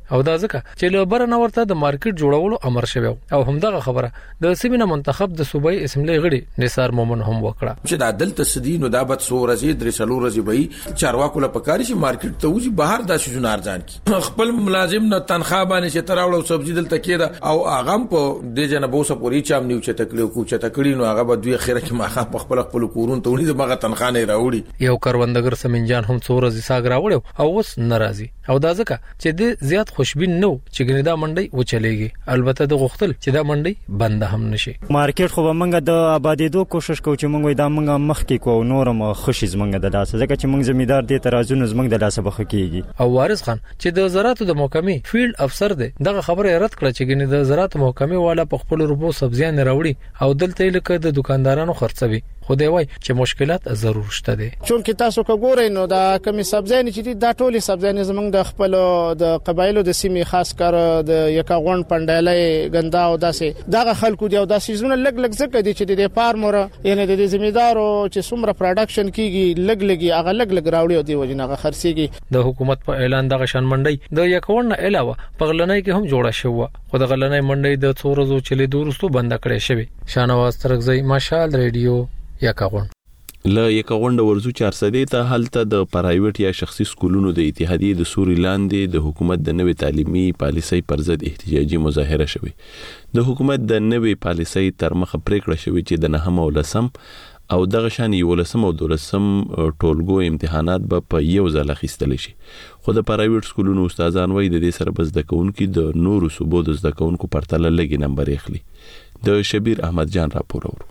او دا ځکه چې له برنه ورته د مارکیټ جوړولو امر شوی او همدغه خبره د سیمینه منتخب د صوبایي اسمبلی غړي نثار مومن هم وکړه چې د عدالت سدي نو دا بد سو ورځي درې سلو ورځي به چارواکو له پکاري چې مارکیټ ته وځي بهر د شجون ارزان کی خپل ملازم نه تنخواه باندې چې تراوړو سبزی دلته کېده او اغم په د جنبوسه پوری چام نیو چې تکلیو کو چې تکړی نو هغه به دوی خیره کې ماخه په خپل خپل کورون ته ونی دغه تنخواه نه راوړي یو کروندګر سمنجان هم څو ورځې ساګ راوړو او اوس ناراضي او دا ځکه چې د زیات خوشبین نو چې ګنې دا منډي و چلےږي البته د غختل چې دا منډي بند هم نشي مارکیټ خو موږ د آبادیدو کوشش کوو چې موږ دا موږ مخ کې کو نورم خوشی زمنګ د لاسه ځکه چې موږ زمیدار دي ترازونه زمنګ د لاسه بخ کیږي او وارث خان چې د زراعت د محکمې فیلډ افسر دی دغه خبره رد کړه چې ګنې د زراعت محکمې والا په خپل روپو سبزیان راوړي او دلته لکه د دکاندارانو خرڅوي خو دی وای چې مشکلات ضرور شته دي چون کې تاسو وګورئ نو دا کمی سبزیان چې دا ټولي سبزیان زمنګ د خپل د قبایلو د سیمې خاص کر د یکاغون پندالې غندا او داسې دغه خلکو دی او داسې زونه لګ لګ زکه دي چې د فارمر یعنی د زمیدارو چې څومره پروډکشن کیږي لګ لګي هغه لګ لګ راوړي او دی وجنه خرڅيږي د حکومت په اعلان دغه شان منډي د یکاون نه علاوه پغلنۍ کې هم جوړه شو خو د غلنۍ منډي د څو ورځو چلي دورستو بند کړي شوی شانواز ترغزی مشال ریډیو یکاغون ل یکاغون د ورزو چار سدې ته حالت د پرایویټ یا شخصي سکولونو د اتحادیې د سوري لاندې د حکومت د نوې تعلیمي پالیسۍ پر ضد احتجاجي مظاهره شوه د حکومت د نوې پالیسۍ تر مخه پریکړه شوه چې د نهم او لسم او دغه شان یو لسم او دولسم ټولګو امتحانات به په یو ځل اخیستل شي خو د پرایویټ سکولونو استادان وایي د دې سره بس د کونکو د نورو صوبو د زده کونکو پرتله لګي نمبر اخلي د شبیر احمد جان راپور اورو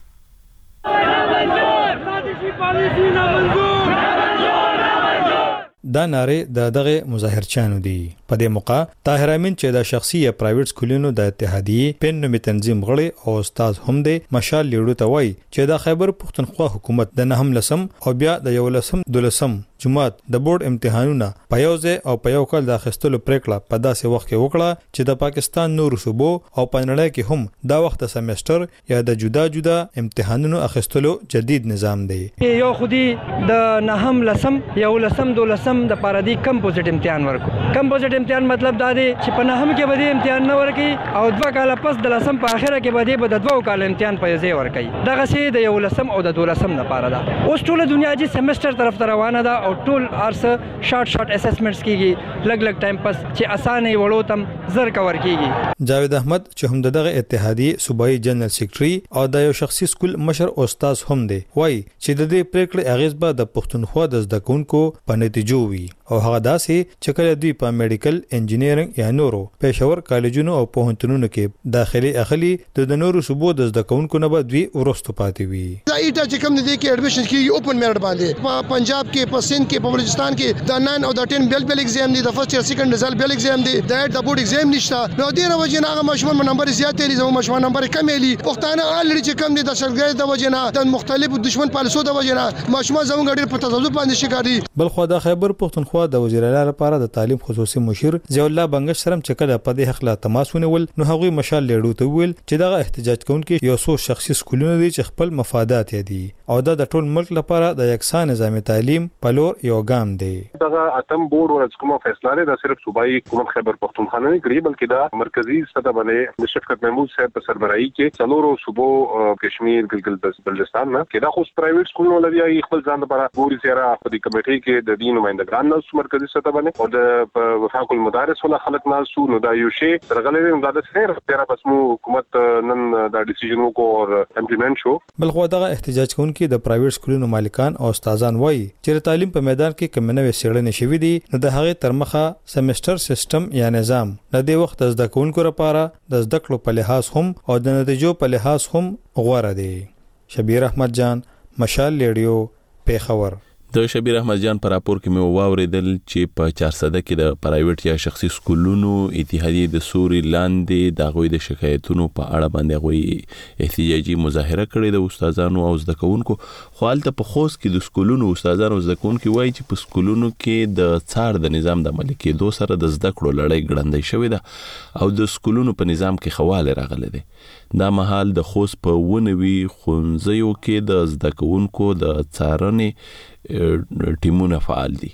دا ناره د دغه مظاهرچانو دي په دې موقع طاهر امین چې د شخصي یا پرایویټ سکولونو د اتحادیې پن نومي تنظیم غړي او استاد هم دي مشال لیړو ته وای چې د خیبر پختونخوا حکومت د نهم لسم او بیا د یو لسم دولسم جماعت د بورډ امتحانونه په یو ځای او په یو کال د اخیستلو پریکړه په داسې وخت کې وکړه چې د پاکستان نورو صوبو او په نړۍ کې هم دا وخت سمستر یا د جدا جدا امتحانونو اخیستلو جدید نظام دی یو خودي د نهم لسم یو لسم دولسم د پارادي کمپوزیټ امتحان ورکو کمپوزیټ امتحان مطلب دا دی چې په نهم کې به امتحان نه ورکي او دوه کال پس د لسم په اخره کې به د دوه کال امتحان په ځای ورکي دغه سي د یو لسم او د دولسم لپاره دا اوس ټول دنیا چې سمستر طرف ته روانه ده او ټول ارسه شارټ شارټ اسسمنټس کیږي لګ لګ ټایم پس چې اسانه وړو تم زر کور کیږي جاوید احمد چې هم دغه اتحادیې صوبایي جنرال سیکریټري او د یو شخصي سکول مشر استاد هم دی وای چې د دې پریکړې اغیز به د پښتونخوا د زده کوونکو په نتیجو وي او هغه داسې چې کله دوی په میډیکل انجینیرینګ یا نورو پېښور کالجونو او پوهنتونونو کې داخلي اخلي د نورو صوبو د زده کوونکو نه به دوی ورستو پاتې وي دا ایټا چې کوم دي کې اډمیشن کیږي اوپن میرټ باندې په پنجاب کې په سند کې په بلوچستان کې د ناین او د ټین بیل بیل ایگزام دي د فرست یا سیکنډ رزلټ بیل ایگزام دي د د بورډ ایگزام نشته نو ډیر وجه نه مشمول نمبر زیات دي زموږ مشمول نمبر کم دي پښتانه الریډي چې کم دي د شرګای د وجه نه د مختلفو دشمن پالیسو د وجه نه مشمول زموږ ډیر په تضاد باندې شکاري بل خو د خیبر پښتونخوا د وزیر اعلی لپاره د تعلیم خصوصي مشیر ضیاء الله بنگش سرم چې کله په دې حق لا تماسونه ول نو هغه مشال لیړو ته ویل چې دغه احتجاج کوونکي یو څو شخصي سکولونه دي چې خپل مفادات یې دي او دا د ټول ملک لپاره د یکسان نظام تعلیم په لور یو ګام دی دغه اتم بورډ ورځ کومه فیصله لري صرف صوبایي حکومت خیبر پختونخوا نه کړی بلکې دا مرکزی سطح باندې د شفقت محمود صاحب په سربراهي کې څلورو صوبو کشمیر ګلګت بلتستان نه کې دا خو پرایویټ سکولونه لري خپل ځان لپاره ګوري سره په دې کمیټې کې د دین نمائندګان نو مرکزی سطح باندې او د وفاق المدارس ولا خلک ناسو نو دا یو شی درغلې نو دا سره تیرا بس مو حکومت نن دا ډیسیژن کو او امپلیمنٹ شو بل خو دغه احتجاج کوونکي د پرایویټ سکولونو مالکان او استادان وایي چې تعلیم په میدان کې کم نه وسیړنې شوې دي نو د هغه ترمخه سمستر سیستم یا نظام د دې وخت د زده کوونکو لپاره د زده کړو په لحاظ هم او د نتیجو په لحاظ هم غوړه دي شبیر احمد جان مشال لیډیو پیښور د شبیر احمد جان پر راپور کې مې واوریدل چې په چار سده کې د پرایویټ یا شخصي سکولونو اتحادیې د سوري لاندې د غوي د شکایتونو په اړه باندې غوي احتجاجي مظاهره کړې د استادانو او زده کوونکو خو حالت په خوست کې د سکولونو استادانو او زده کوونکو وایي چې په سکولونو کې د څار د نظام د عملي کېدو سره د زده کړو لړۍ ګړندۍ شوې ده او د سکولونو په نظام کې خواله راغله ده دا مهال د خوست په ونوي خونځیو کې د زده کوونکو د څارنې ټیمونه فعال دي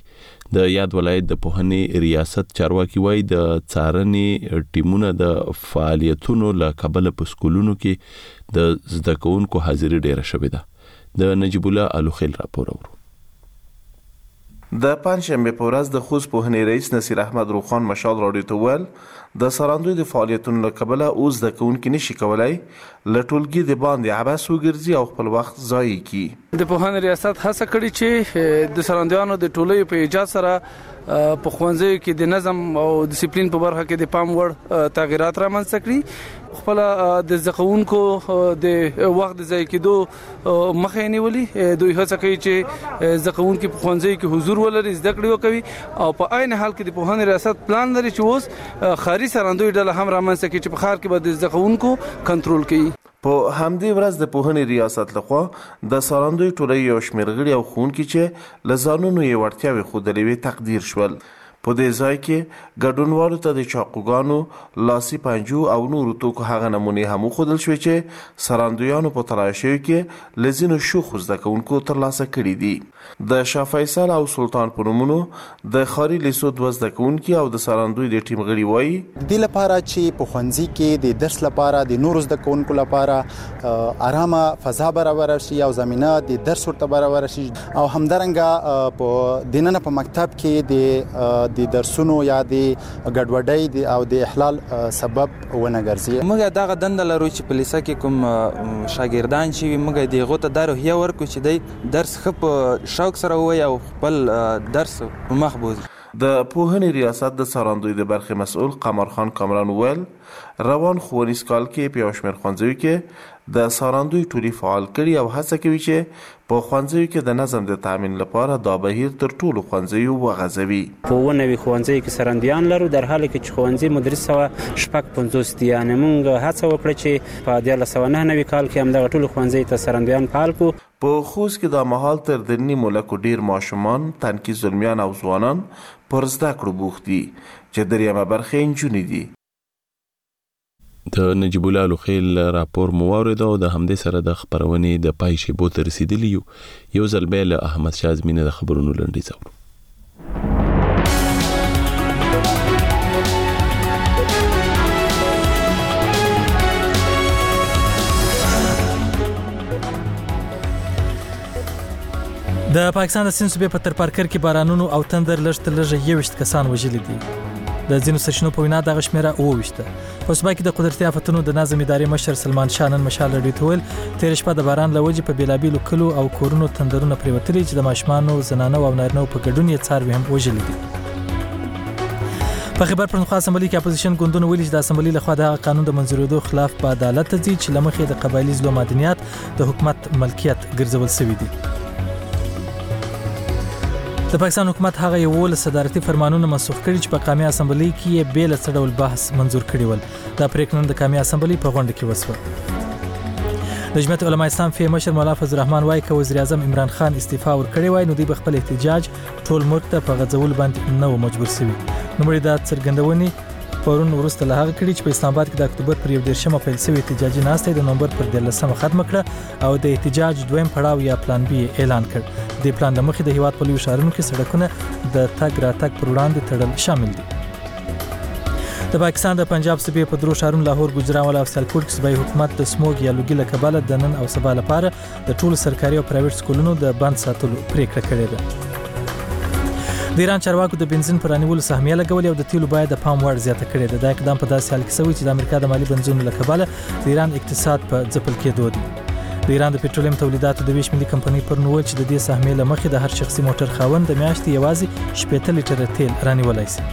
د یاد ولایت د پوهنې ریاست چارواکي وایي د څارنې ټیمونه د فعالیتونو له کبله په سکولونو کې د زده کوونکو حاضري ډیره شوې ده. د نجیب الله الوخیل راپور اورو. د پنځشنبه په ورځ د خوست پوهنې رئیس نصیر احمد روخان مشال راډیو ته ویل د سراندوی د فعالیتونو له کبله اوس د کوونکو نشي کولای له ټولګي د باندې عباس وګرځي او خپل وخت ضایع کړي. د پوهنې ریاست هڅه کړې چې د سراندویانو د ټولۍ په ایجاد سره په ښوونځیو کې د نظم او ډیسپلین په برخه کې د پام وړ تغیرات رامنځته کړي. خپل د زکونکو د وخت ضایع کېدو مخه نیولې. دوی هڅه کوي چې زکونکو په ښوونځیو کې حضور ولري، زده کړې وکړي او په عین حال کې د پوهنې ریاست پلان لري چې اوس خاري سراندوی ډله هم رامنځته کړي چې په ښار کې به د زکونکو کنټرول کوي. په همدې ورځ د پوهنې ریاست لخوا د سراندوی ټولۍ یو شمېر غړي او ښوونکي چې له ځانونو یې وړتیاوې ښودلې وې تقدیر شول. په دې ځای کې ګډونوالو ته د چاقوګانو، لاسي پنجو او نورو توکو هغه نمونې هم وښودل شوې چې سراندویانو په تلاشیو کې له ځینو شوخو زده کوونکو ترلاسه کړي دي. د شاه فیصل او سلطان په نومونو د ښاري لیسو دوه زده کوونکي او د سراندوی د ټیم غړي وایي دې لپاره چې په ښوونځي کې د درس لپاره د نورو زده کوونکو لپاره آرامه فضا برابر شي او زمينه د درس ورته برابر شي او همدارنګه په دننه په مکتب کې د د درسونو یا د ګډوډۍ او د احلال سبب ونه ګرځي. موږ دغه دنده لرو چې په لیسه کې کوم شاګردان چې موږ دغه ته دارو هي ورکو چې د درس خپ شوق سره وای او خپل درس په مخ بوزي. د پوهنې ریاست د سراندوی د برخې مسؤل قمر خان کامران ویل روان ښوونیز کال کې په یو شمېر ښوونځیو کې د سراندوی ټولي فعال کړي او هڅه کوي چې په ښوونځیو کې د نظم د تامین لپاره دا بهیر تر ټولو ښوونځیو وغځوي. په ونوي ښوونځیو کې سراندویان لرو در حال کې چې ښوونځي مدرس سوه شپږ پنځوس دي. یعنې موږ هڅه وکړه چې په دیارلس سوه نهه نوي کال کې همدغه ټولو ښوونځیو ته سراندویان فعال کړو. په خوست کې دا مهال تر د نیمو لکو ډیر ماشومان، تنکي زلمیان او ځوانان پر زده کړو بوخت دي چې دریمه برخه نجونې دي. د نجیب الله الوخیل راپور مو واورېد او د همدې سره د خبرونې د پای شیبو ته رسیدلی یو یو ځل بیا له احمد شاه ازمینه د خبرونو لنډیز اورو. د پاکستان د سند صوبې په ترپارکر کې بارانونو او تندر لږ تر لږه یوویشت کسان وژلي دي. د ځینو سرچینو په وینا دغه شمیره اوویشته. په صوبه کې د قدرتي آفتونو د نظم ادارې مشر سلمان شاه نن مشال راډیو ته ویل تېره شپه د باران له وجې په بېلابېلو کلو او کورونو تندرونه پرېوتلي چې د ماشومانو، زنانو او نارینهو په ګډون یې څاروي هم وژلي دي. په خیبر پښتونخوا اسمبلی کې اپوزیشن ګوندونه ویلي چې د اسمبلی لخوا د قانون د منځورېدو خلاف په عدالت ته ځي چې له مخې د قبایلي ځلو معدنیات د حکومت ملکیت ګرځول شوي دي. د پاکستان حکومت هغه یو صدارتي فرمانونه منسوخ کړي چې په قومي اسمبلی کې یې بیل څه ډول بحث منزور کړي ول. دا پریکړه د قومي اسمبلی په غونډه کې وسوه. د جمعیت علماء اسلام فی مشر مولا فضل الرحمن وايي چې وزیر اعظم عمران خان استعفا ورکړي وای نو دوی خپل احتجاج ټول ملک ته په غځول باندې نه و مجبور شوي. نو مړي دا څرګندونې پرون وروسته له هغه کړي چې په اسلام آباد کې د اکتوبر پر یو دېرشمه پیل شوې احتجاجي ناستې د نومبر پر دیارلسمه ختمه کړه او د احتجاج دویم پړاو یا پلان بي اعلان کړ. د پلان له مخې د هیواد په لویو ښارونو کې سړکونه د تګ راتګ پر وړاندې تړل شامل دي. د پاکستان د پنجاب صوبې په درو ښارونو لاهور، ګوجرانوال او سیالکوټ کې صوبایي حکومت د سموګ یا لوګي له کبله د نن او سبا لپاره د ټولو سرکاري او پرایویټ سکولونو د بند ساتلو پریکړه کړې ده. د ایران چارواکو د بنزین پر رانیولو سهمیه لګولې او د تیلو بیه د پام وړ زیاته کړې ده. دا اقدام په داسې حال کې شوی چې د امریکا د مالي بنزونو له کبله د ایران اقتصاد په ځپل کېدو دی. د ایران د پټرولیم تولیداتو د ویش ملي کمپنۍ پر نوول چې د دې سهمیې له مخې د هر شخصي موټر خاوند د میاشتې یوازې شپېته لیټره تیل رانیولای شي.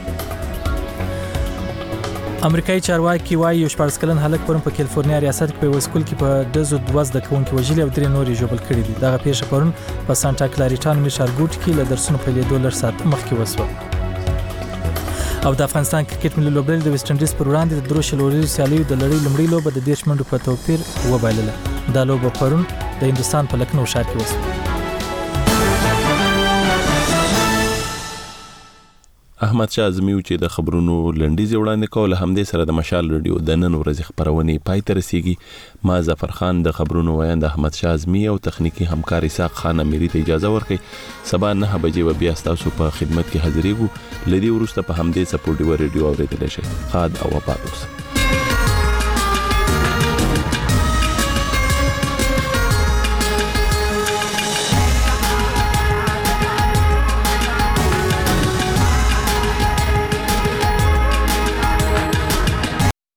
امریکایي چارواکي وايي یو شپږ کلن هلک پرون په کیلیفورنیا ریاست کې په یو سکول کې په ډزو دوه زده کوونکي وژلي او درې نورې ژوبل کړي دي. دغه پیښه پرون په سانټا کلاریټا نومي ښارګوټ کې له درسونو پیلېدو لږ ساعت مخکې وسوه. او د افغانستان کرکټ ملي لوبډلې د ویسټ انډیز پر وړاندې د درو شلوري سیالیو د لړۍ لومړۍ لوبه د دېرش منډو په توپیر وبایلله. دا لوبه پرون د هندستان په لکنو ښار کې وسوه. احمد شاه اعظمي چې د خبرونو لنډیز وړاندې کول همدې سره د مشال رادیو د نن ورځې خبرونه پای ته رسیږي. ما ظفر خان د خبرونو ویاند احمد شاه اعظمي او تخنیکی همکار اسحاق خان اميري ته اجازه ورکړي. سبا نه بجې بیا تاسو په خدمت کې حاضرېږو. لدی ورسته په همدې سپورټ رادیو اوریدل شي. خاد او آباد اوسه.